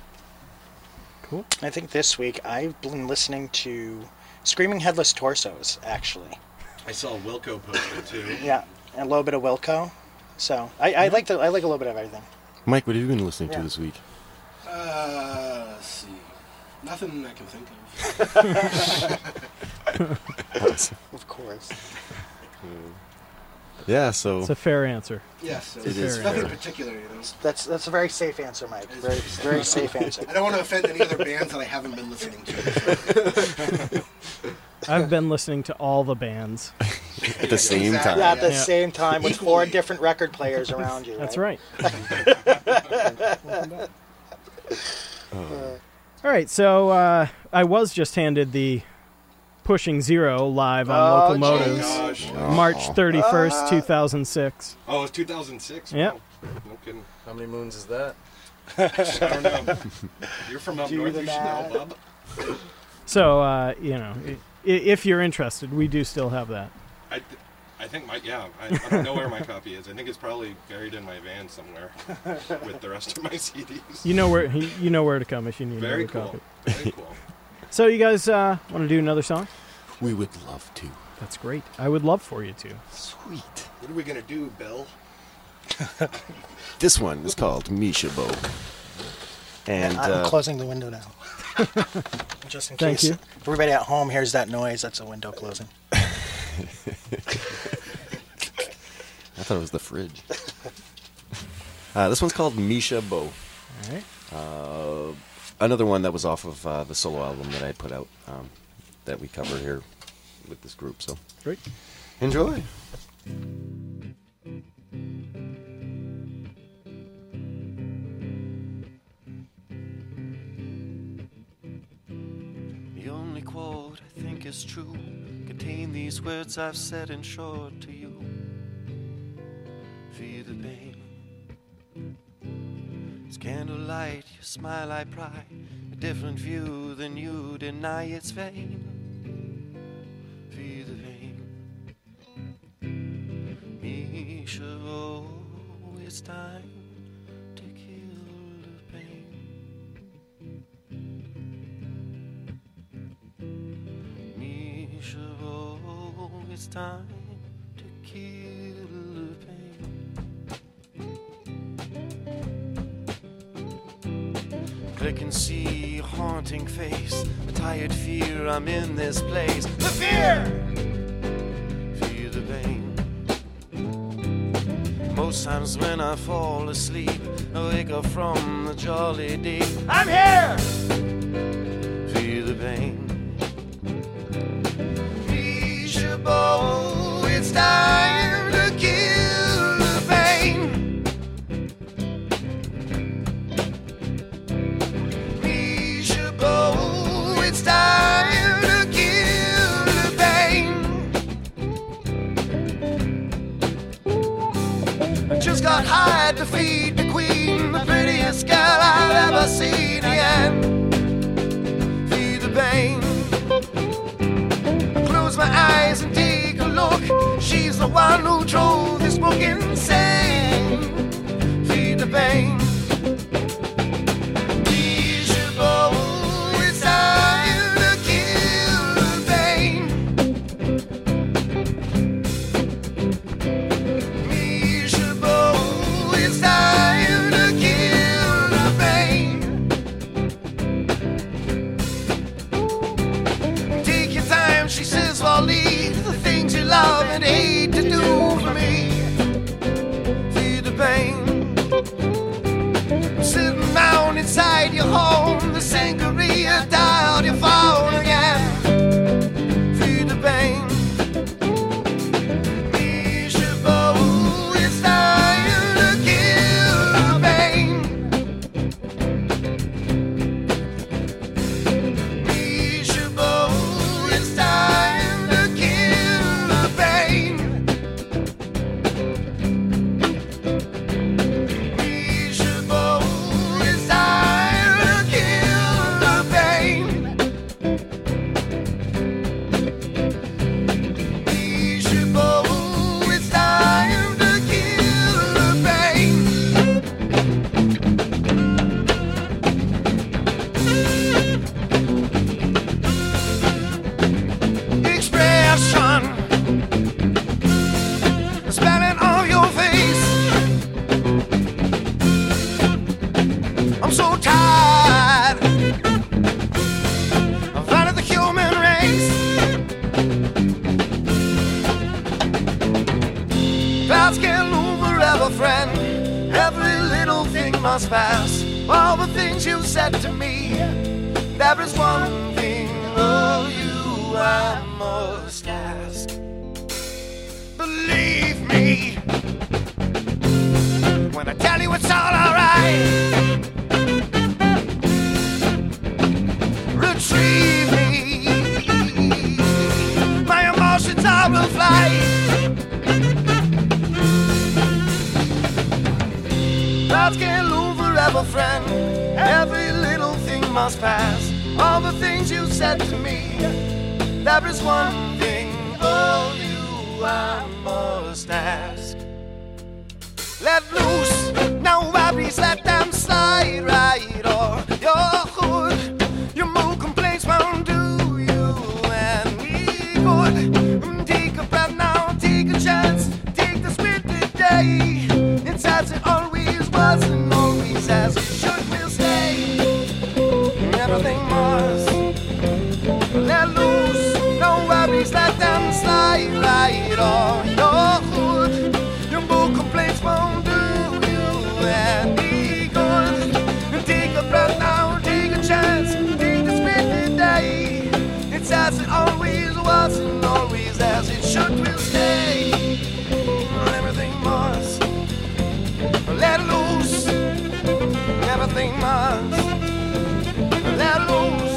Cool. I think this week I've been listening to Screaming Headless Torsos, actually. I saw Wilco posted too. Yeah, and a little bit of Wilco. So I, I like the I like a little bit of everything. Mike, what have you been listening Yeah. to this week? Uh, let's see. Nothing I can think of. Of course. Yeah, so It's a fair answer. Yes, It it's is nothing fair. particular, you know. That's that's a very safe answer, Mike. Very very safe answer. I don't want to offend any other bands that I haven't been listening to. I've been listening to all the bands. at the same Exactly. time. Yeah, at the Yeah. same time with four Equally. different record players around you. That's right. right. All right, so uh, I was just handed the Pushing Zero live on Oh, Locomotives, Gosh. March thirty-first, two thousand six. Oh, it's two thousand six? Yep. Oh, no kidding. How many moons is that? I don't know. You're from up Do north, the you should know, math. bub. So, uh, you know, i- if you're interested, we do still have that. I, th- I think my, yeah, I, I don't know where my copy is. I think it's probably buried in my van somewhere with the rest of my C Ds. You know where you know where to come if you need Very another cool. copy. Very cool. So, you guys uh, want to do another song? We would love to. That's great. I would love for you to. Sweet. What are we going to do, Bill? This one is called Misha Bo. And I'm uh, closing the window now. Just in Thank case you. everybody at home hears that noise, that's a window closing. I thought it was the fridge. Uh, this one's called Misha Bo. All right. Uh, another one that was off of uh, the solo album that I put out um, that we cover here with this group. So Great. enjoy. The only quote I think is true contain these words I've said in short to you. Feel the pain. It's candlelight, your smile I pry, a different view than you deny it's vain. Feel the pain. Misha, oh, it's time to kill the pain. Misha, oh, it's time to kill the pain. Click and see a haunting face, a tired fear I'm in this place. The fear! Feel the pain. Most times when I fall asleep, I wake up from the jolly deep. I'm here! Feel the pain. Misha Bo, it's time to kill the pain. Misha Bo, it's time to kill the pain. I just got hired to feed the queen, the prettiest girl I've ever seen again. Feel the pain. Close my eyes and take a look. She's the one who drove this book insane. Feel the pain. Misha Bo, it's time to kill the pain. Misha Bo, it's time to kill the pain. Take your time, she says, I'll leave the things you love and hate to do for me. Feel the pain. Sitting down inside your home, the sangria dialed your phone again. Feel the pain. Misha Bo, it's time to kill the pain. Misha Bo, it's time to kill the pain. Misha Bo, it's time to kill the pain. Misha Bo, it's time to kill the pain. Expression spelling on your face. I'm so tired of fighting the human race. thing must pass. All the things you said to me, there is one thing of you I must ask. Believe me when I tell you it's all alright. Retrieve me, my emotions are in flight. Clouds can't loom forever, friend. Every little thing must pass. All the things you said to me, there is one thing of you I must ask. Let loose, no worries, let them slide right on your hood. Your mood complaints won't do you any good. Take a breath now, take a chance, take this with the day. It's as it always was and always as it should will stay. Everything must let loose, no worries, let them slide right on your hood. Your mood complaints won't do you any good. Take a breath now, take a chance, take this with the day. It's as it always was and always as it should will stay. Everything must let loose, everything must let loose.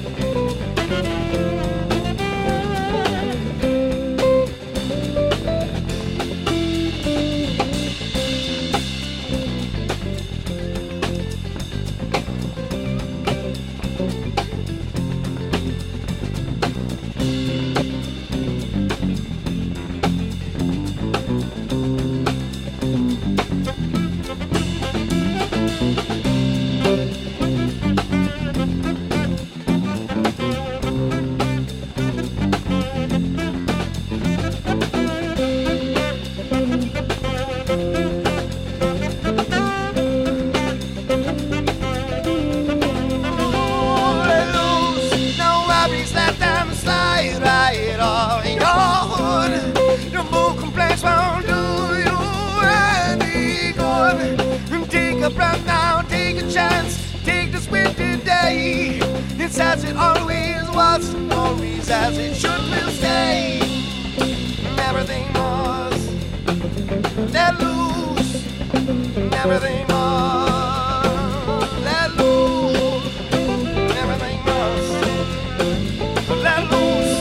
It's as it always was and always as it should will stay. Everything must let loose, everything must let loose, everything must let loose.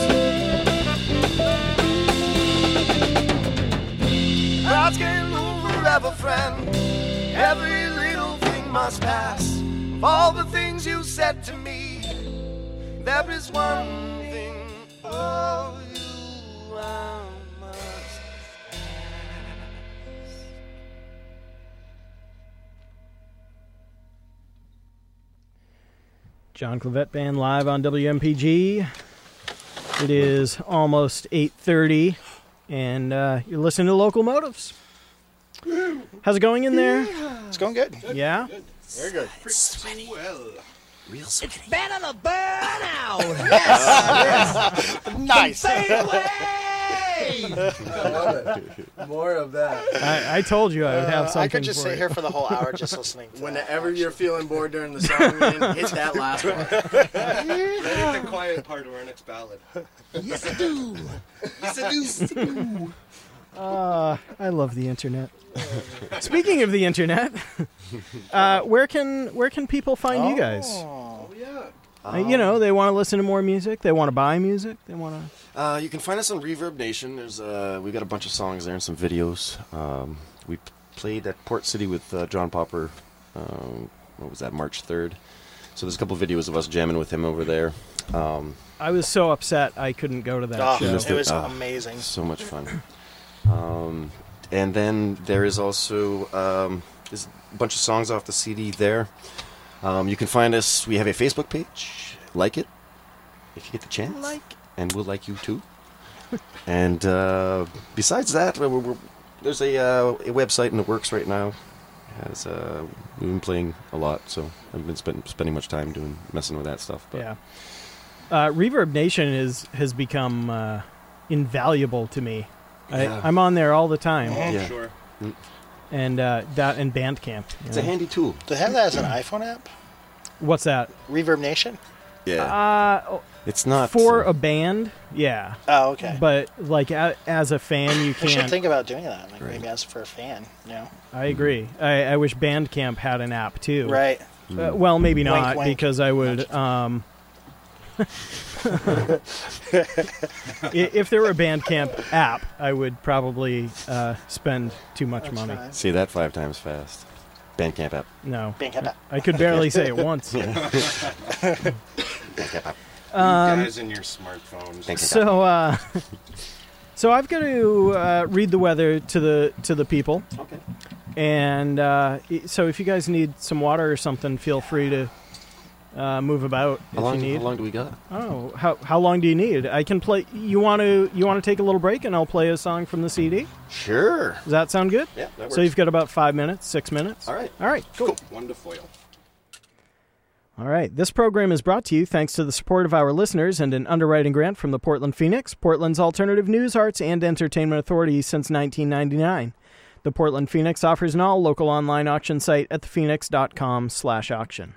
God's can't move forever, friend. Every little thing must pass. Of all the things you said to me, there is one thing of you I must ask. John Clavette Band live on W M P G. It is almost eight thirty, and uh, you're listening to Local Motives. How's it going in there? It's going good. Yeah? Good. Very good. Sweaty. Well. Real sweet. It's better to burn out. Yes. Nice. Fade away. I love it. More of that. I, I told you I would have Uh, something I could just for sit you. here for the whole hour just listening to Whenever that. you're feeling bored during the song, man, hit that last one. I think the quiet part of our next ballad. Yes, I do. Yes, I do. Yes, I do. Uh, I love the internet. Speaking of the internet, uh, where can where can people find you guys? Oh, yeah. Uh, you know, they want to listen to more music. They want to buy music. They want to. Uh, you can find us on Reverb Nation. There's uh, we've got a bunch of songs there and some videos. Um, we p- played at Port City with uh, John Popper. Um, what was that? March third. So there's a couple videos of us jamming with him over there. Um, I was so upset I couldn't go to that Oh, show. it was Ah, amazing. So much fun. Um, and then there is also um, there's a bunch of songs off the C D there. Um, you can find us. We have a Facebook page. Like it if you get the chance. Like. And we'll like you too. And uh, besides that, we're, we're, there's a, uh, a website in the works right now. Has uh, we've been playing a lot, so I've been spend, spending much time doing messing with that stuff. But Yeah. Uh, Reverb Nation is has become uh, invaluable to me. Yeah. I, I'm on there all the time. Yeah. Sure. and uh, that and Bandcamp. It's know? a handy tool. Do they have that as an iPhone app? What's that? Reverb Nation? Yeah. Uh, it's not for uh, a band. Yeah. Oh, okay. But like a, as a fan, you We can't. should think about doing that. Like Right. maybe as for a fan. You know? I agree. I, I wish Bandcamp had an app too. Right. Uh, well, maybe Wink, not wink. because I would. Um, I- if there were a Bandcamp app, I would probably uh, spend too much That's money. fine. Say that five times fast. Bandcamp app. No, Bandcamp app. I could barely say it once. Bandcamp app. Um, you guys and your smartphones. Thank you. So, uh, so I've got to uh, read the weather to the to the people, Okay. and uh, i- so if you guys need some water or something, feel free to uh, move about How if long, you need. how long do we got? Oh, how how long do you need? I can play. You want to you want to take a little break, and I'll play a song from the C D. Sure. Does that sound good? Yeah, that works. So you've got about five minutes, six minutes. All right. All right. Cool. One to foil. All right. This program is brought to you thanks to the support of our listeners and an underwriting grant from the Portland Phoenix, Portland's alternative news, arts, and entertainment authority since nineteen ninety-nine. The Portland Phoenix offers an all-local online auction site at thephoenix.com slash auction.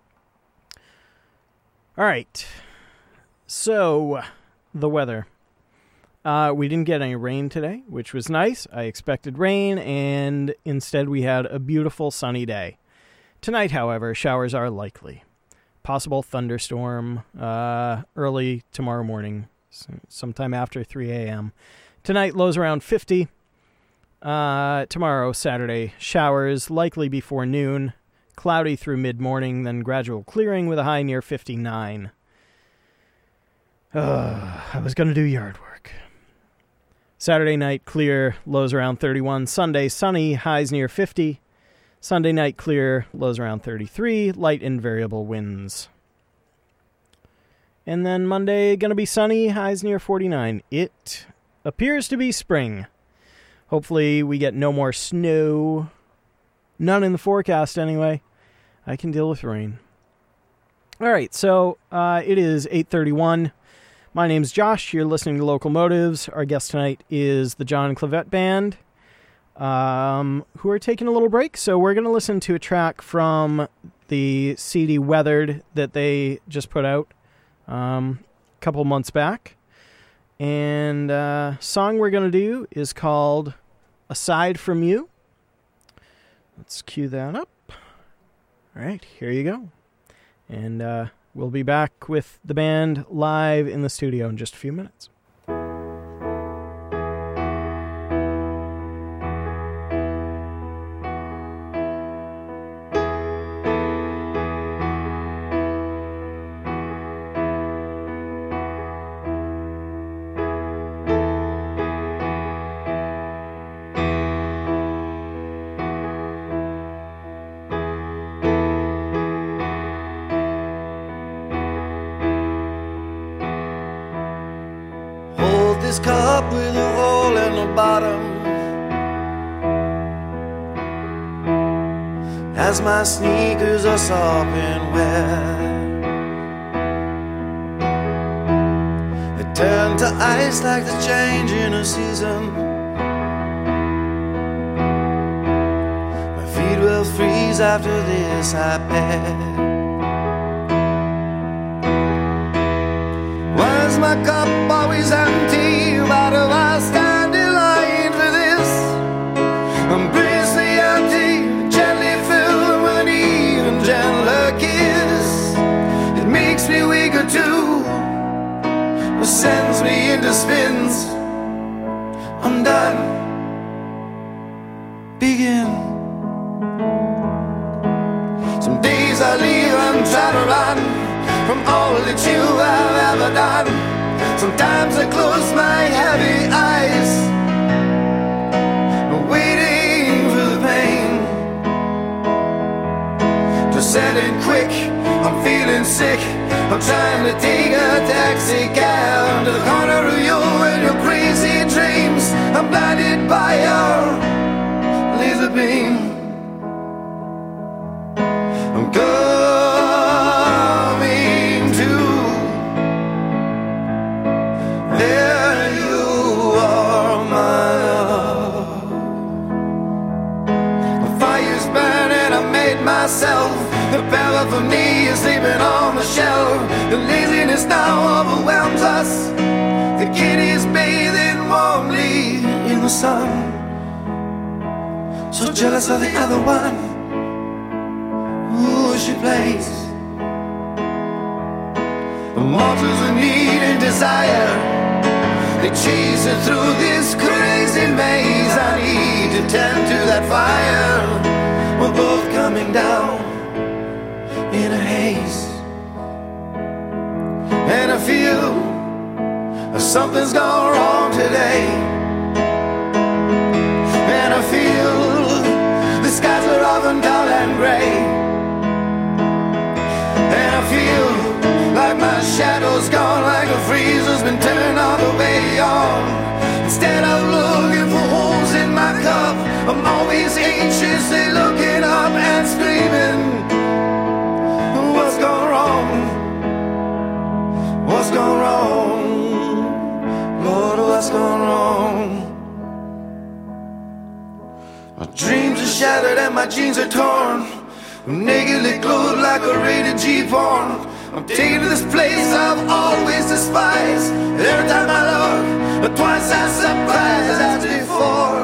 All right. So, the weather. Uh, we didn't get any rain today, which was nice. I expected rain, and instead we had a beautiful sunny day. Tonight, however, showers are likely. Possible thunderstorm uh, early tomorrow morning, sometime after three a.m. Tonight, lows around fifty. Uh, tomorrow, Saturday, showers likely before noon. Cloudy through mid-morning, then gradual clearing with a high near fifty-nine. Uh, I was going to do yard work. Saturday night, clear, lows around thirty-one. Sunday, sunny, highs near fifty. Sunday night, clear, lows around thirty-three, light and variable winds. And then Monday, going to be sunny, highs near forty-nine. It appears to be spring. Hopefully we get no more snow. None in the forecast, anyway. I can deal with rain. All right, so uh, it is eight thirty-one. My name's Josh. You're listening to Local Motives. Our guest tonight is the John Clavette Band, um, who are taking a little break. So we're going to listen to a track from the C D Weathered that they just put out um, a couple months back. And uh song we're going to do is called Aside From You. Let's cue that up. All right, here you go. And uh, we'll be back with the band live in the studio in just a few minutes. Hold this cup with a hole in the bottom, as my sneakers are sopping wet. It turned to ice like the change in a season. My feet will freeze after this, I bet. Why is my cup always empty? Why do I stand in line for this? Embrace the empty, gently fill with an even gentler kiss. It makes me weaker too, it sends me into spins. I'm done. Begin. Some days I leave and try to run from all that you have ever done. Sometimes I close my heavy eyes, waiting for the pain to set in quick. I'm feeling sick, I'm trying to take a taxi cab to the corner of you and your crazy dreams. I'm blinded by your laser beam. I'm good. There you are, my love. the sun, so jealous of the other one. Ooh, she plays the mortals of need and desire. They chase her through this crazy maze. I need to tend to that fire. We're both coming down in a haze, and I feel something's gone wrong today. And I feel the skies are often dull and gray. And I feel like my shadow's gone, like a freezer's been turned all the way on. Instead of looking for holes in my cup, I'm always anxiously looking up and screaming, what's gone wrong? What's gone wrong? Lord, what's gone wrong? My dreams are shattered and my jeans are torn. I'm nakedly glued like a rated G-porn. I'm taken to this place I've always despised. Every time I look, twice as surprised as before.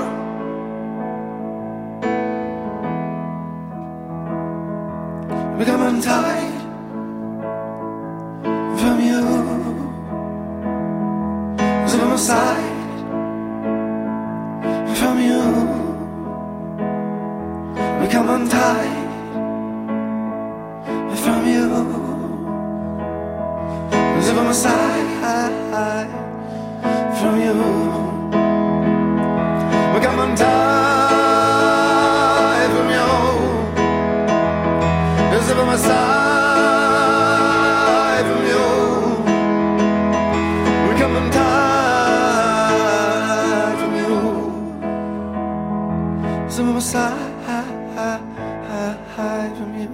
I become untied from you. I'm aside from you. Become untied from you. As if I'm aside from you. Become untied from you. As if I'm aside from you. Become untied from you. As if I'm aside from you.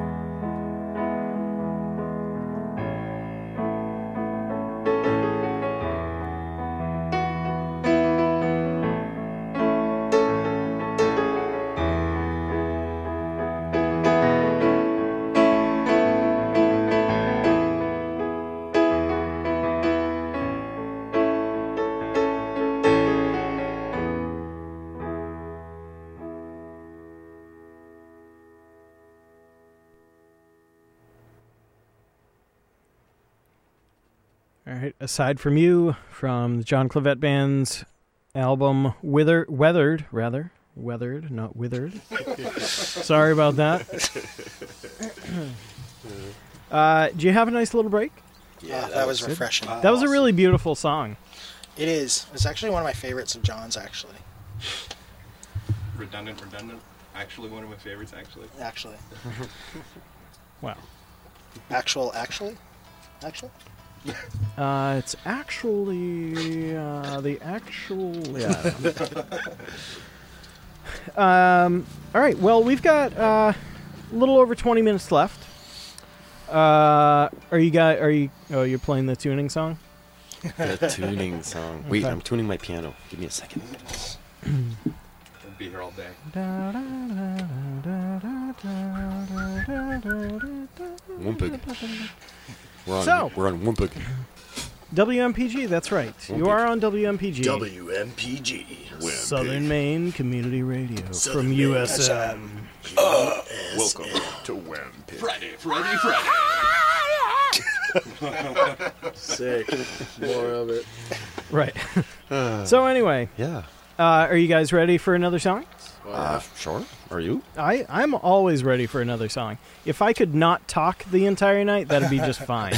All right, Aside From You from the John Clavette Band's album Wither, Weathered, rather. Weathered, not withered. Sorry about that. uh, do you have a nice little break? Yeah, that, that was good. Refreshing. That was a really beautiful song. It is. It's actually one of my favorites of John's, actually. Redundant, redundant. Actually, one of my favorites, actually. Actually. Wow. Actual, actually? Actually? Uh, it's actually uh, the actual. Yeah. um. All right. Well, we've got uh, a little over twenty minutes left. Uh, are you guys? Are you? Oh, you're playing the tuning song. The tuning song. Wait, I'm tuning my piano. Give me a second. I'll be here all day. Wumpig. We're on, So, we're on Wumpig. W M P G, that's right. Wumpig. You are on W M P G. W M P G. Southern Maine Community Radio Southern from Maine. U S M. Uh, Welcome to Wumpig. Friday, Friday, Friday. Sick. More of it. Right. So anyway, Yeah. uh, are you guys ready for another song? Uh, sure. Are you? I, I'm always ready for another song. If I could not talk the entire night, that'd be just fine.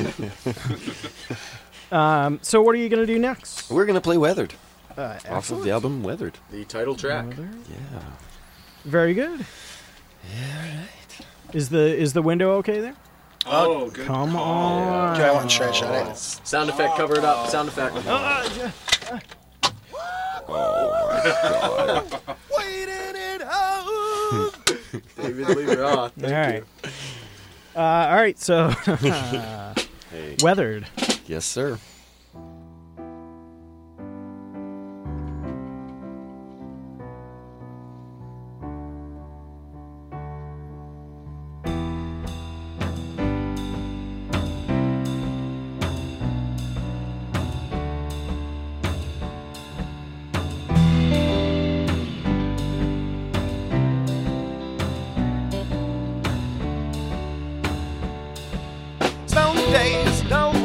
um, so what are you going to do next? We're going to play Weathered. Uh, Off of excellent. the album Weathered. The title track. Yeah. Very good. Yeah, right. Is the is the window okay there? Oh, good. Come call. on. Do I want to try to shut it? Sound effect, cover it up. Sound effect. Waiting it out. David Lee Roth. All right. Uh, all right. So, uh, Hey. Weathered. Yes, sir.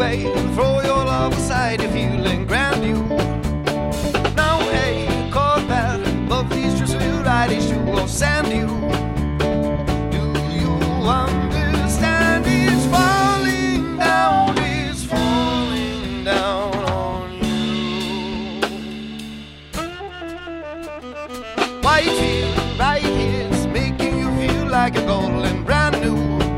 away, throw your love aside, you're feeling grand you. Now hey, caught that above these trees will ride each to will send you. Do you understand? It's falling down, it's falling down on you. White here, right here, it's making you feel like a golden brand new.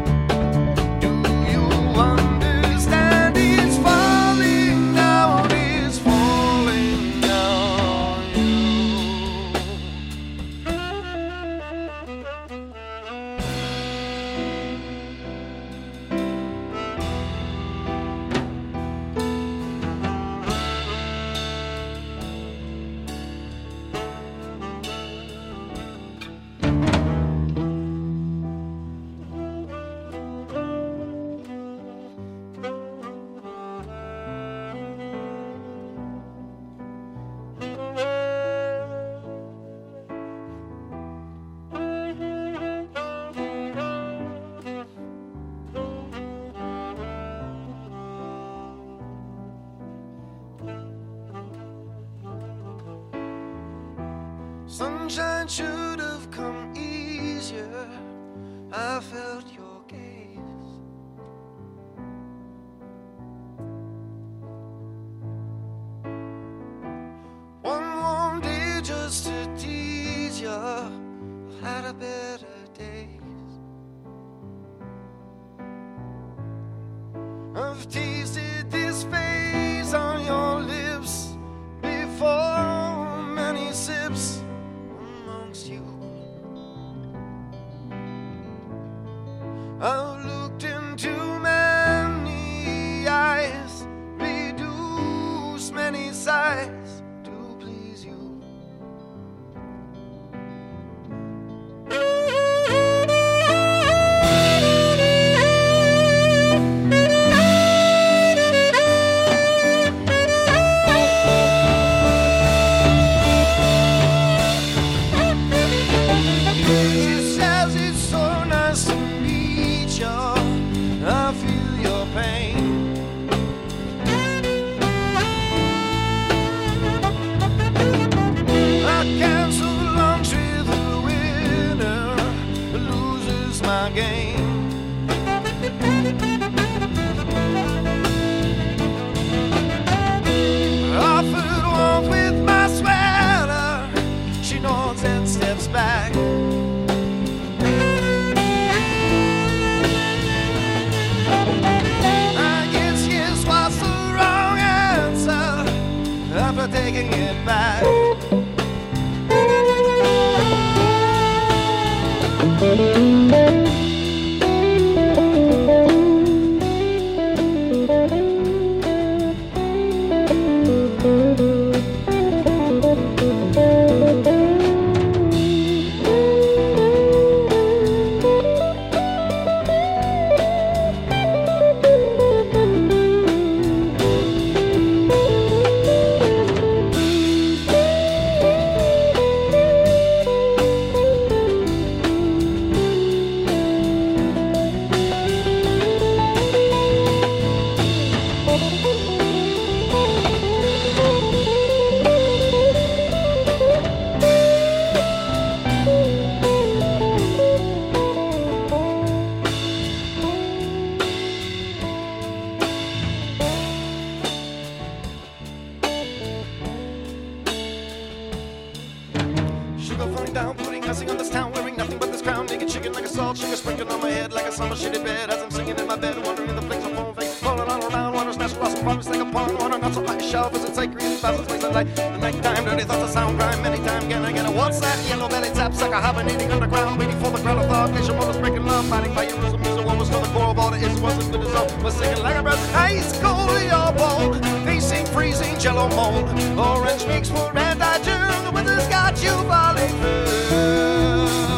Sunshine should have come easier. I felt your gaze. One warm day just to tease you. I've had a better days. I've tasted this face on your lips before many sips. You. I've looked into many eyes, reduced many sighs to please you. Taking it back. Orange mixed with red dye June, the winter's got you falling through.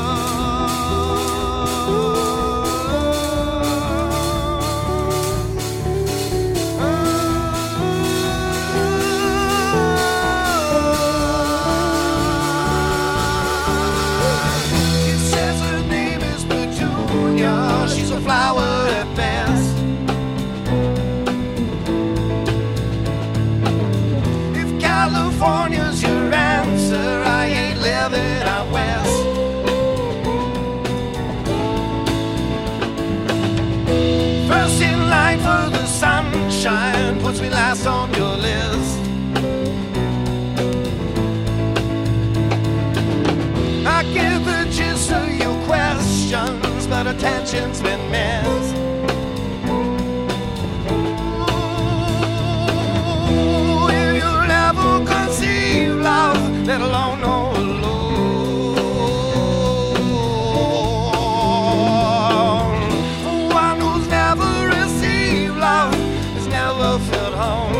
She's a flower at best. wait for the sunshine, puts me last on your list. I get the gist of your questions, but attention's been missed. Ooh, if you never conceive love, let alone know alone. One who's never received love has never felt home.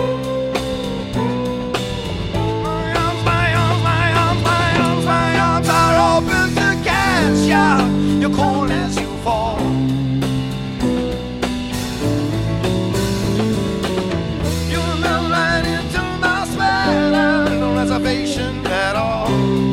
You're cold as you fall. You melt right into my spell, and no reservation at all.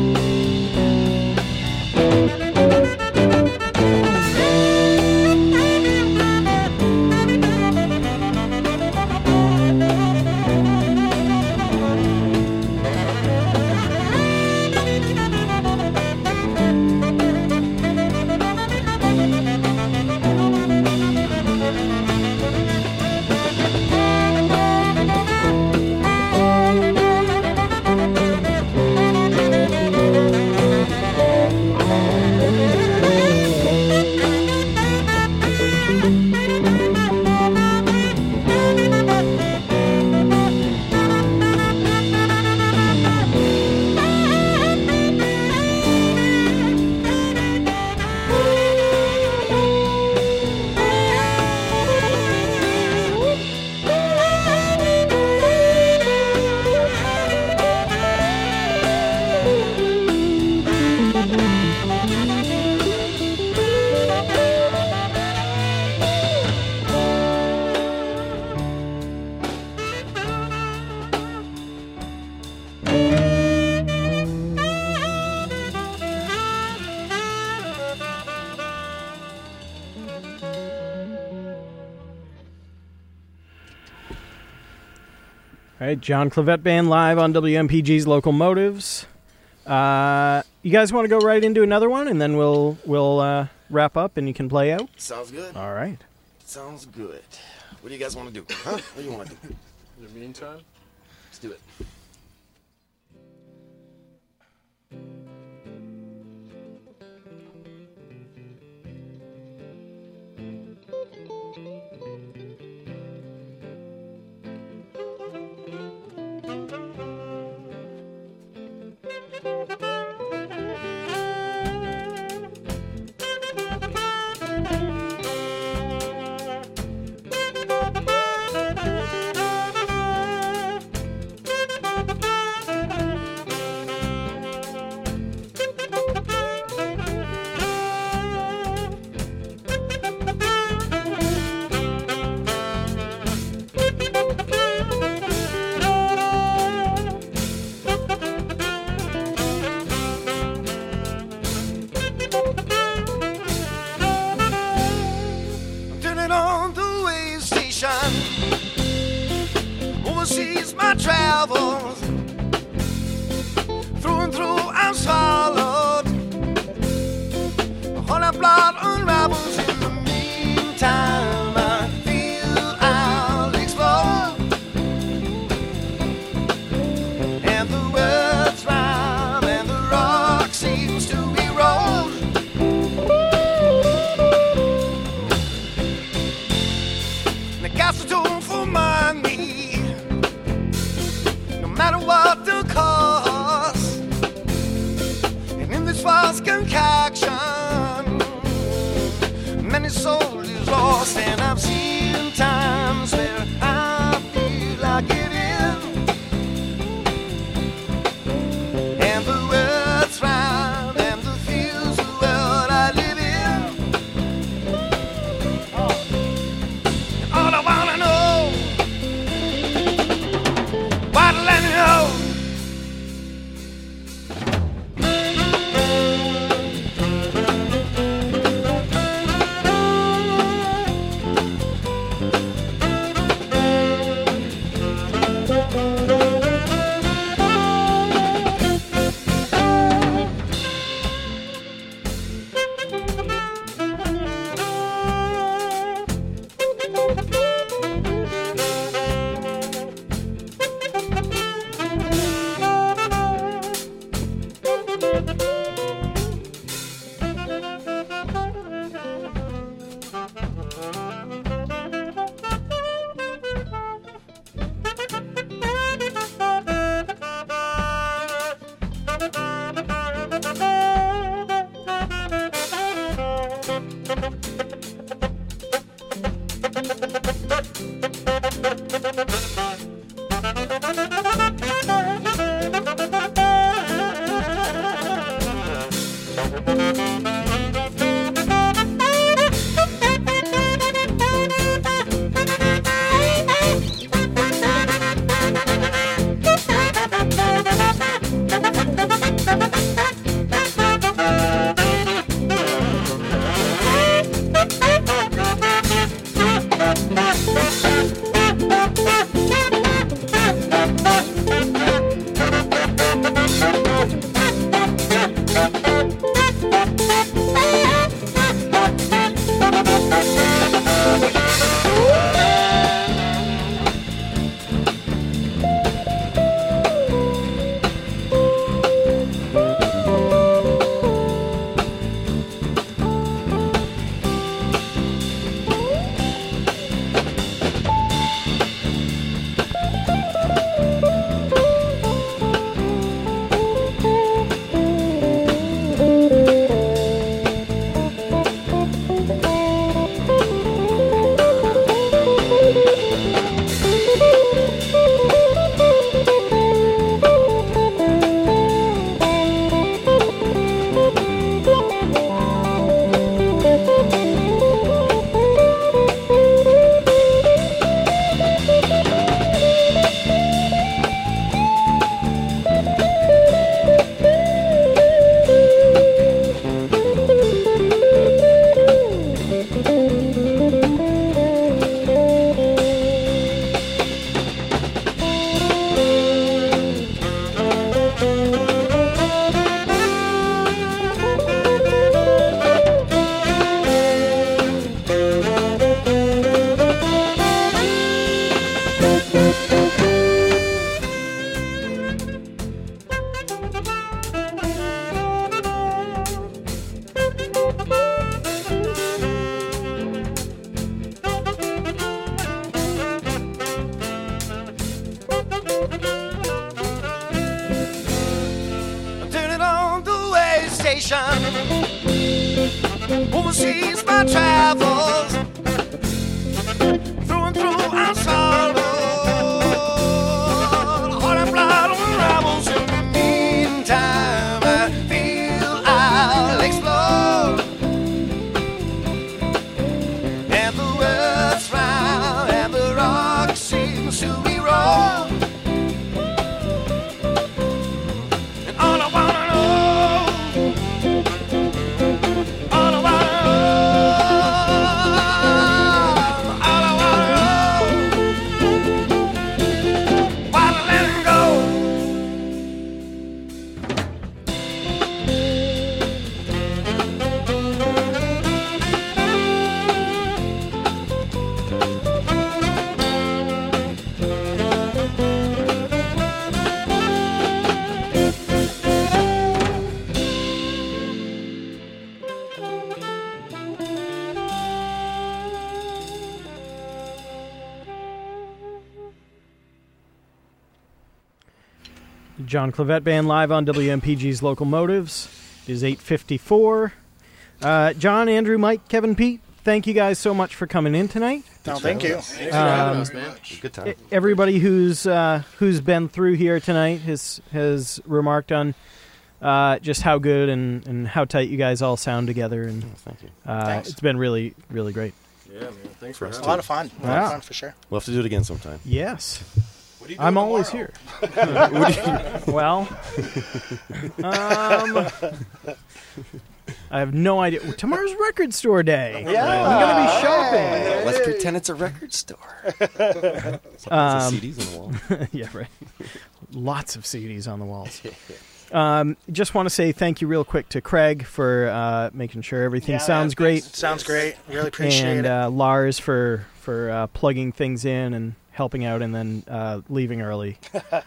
All right, John Clavette Band live on W M P G's Local Motives. Uh, you guys want to go right into another one, and then we'll we'll uh, wrap up, and you can play out? Sounds good. All right. Sounds good. What do you guys want to do? Huh? What do you want to do? In the meantime, let's do it. Overseas my travels, through and through I'm swallowed. All that blood unravels. In the meantime I feel I'll explode, and the words rhyme and the rock seems to erode. And I got to do for money, no matter what the cost. And in this false concoction, many souls is lost. And I've seen times where I feel like giving, and the words rhyme and the feels the world I live in. And all I wanna know, why to let me know. Overseas my travels, through and through I sorrow. Heart and blood unravels. In the meantime, I feel I'll explore, and the words frown and the rock seems to be wrong. And all I wanna know, all I wanna John Clavette Band live on W M P G's Locomotives. It is eight fifty-four. Uh, John, Andrew, Mike, Kevin, Pete, thank you guys so much for coming in tonight. No, thank you. Thanks for having Um, us, man. Good time. Everybody who's uh, who's been through here tonight has has remarked on uh, just how good and, and how tight you guys all sound together, and Oh, thank you. uh, Thanks. it's been really really great. Yeah, man. Thanks for us A having lot us. of fun. A lot Yeah. of fun for sure. We'll have to do it again sometime. Yes, What are you doing I'm always tomorrow? here. Well, um, I have no idea. Tomorrow's record store day. Yeah. I'm gonna be shopping. Let's pretend it's a record store. Lots Um, of C Ds on the wall. Yeah, right. Lots of C Ds on the walls. Um, just want to say thank you real quick to Craig for uh, making sure everything Yeah, sounds man, great, Sounds great. Really appreciate and it. uh, Lars for for uh, plugging things in and helping out, and then uh, leaving early.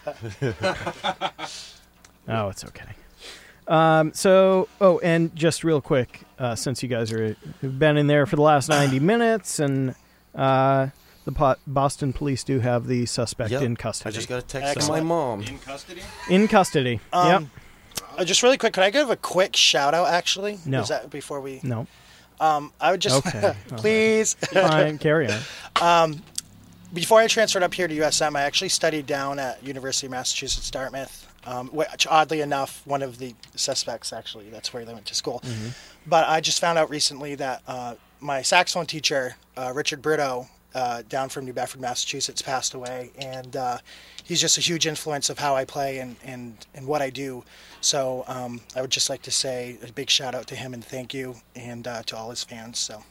Oh, it's okay. Um, so, oh, and just real quick, uh, since you guys are have been in there for the last ninety minutes, and uh, the po- Boston police do have the suspect Yep. in I custody. just got a text Excellent. from my mom. In custody? In custody. Um, Yep. Uh, just really quick, could I give a quick shout out actually? No. Is that before we? No. Um, I would just Okay. please. Fine, carry on. Um, before I transferred up here to U S M, I actually studied down at University of Massachusetts Dartmouth. Um, which, oddly enough, one of the suspects actually, that's where they went to school. Mhm. But I just found out recently that uh, my saxophone teacher, uh, Richard Brito, uh, down from New Bedford, Massachusetts, passed away, and uh, he's just a huge influence of how I play and, and, and what I do. So um, I would just like to say a big shout out to him and thank you, and uh, to all his fans. So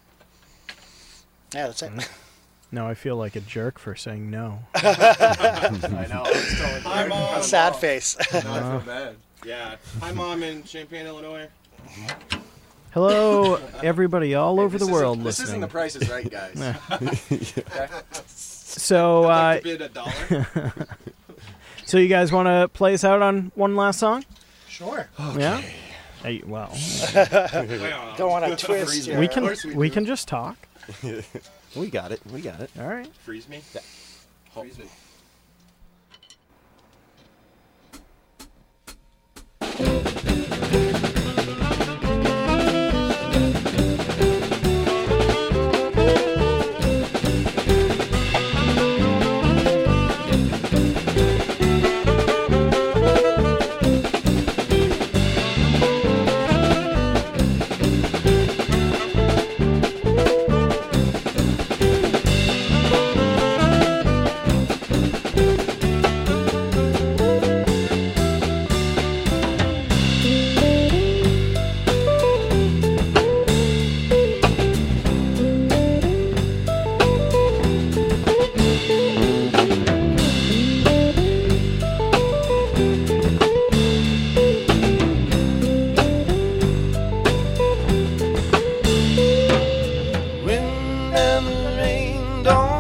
yeah, that's it. No, I feel like a jerk for saying no. I know. Hi, Mom. A sad face. No, I feel bad. Yeah. Hi, Mom in Champaign, Illinois. Hello, everybody all Hey, over the this world isn't- This listening. isn't the Price is Right, guys. Okay? So, uh, I'd like to bid a dollar. so you guys want to play us out on one last song? Sure. Yeah. Hey, well, Don't want to twist your... we can we can just talk. We got it. We got it. All right. Freeze me? Yeah. Freeze me. Wind and the rain don't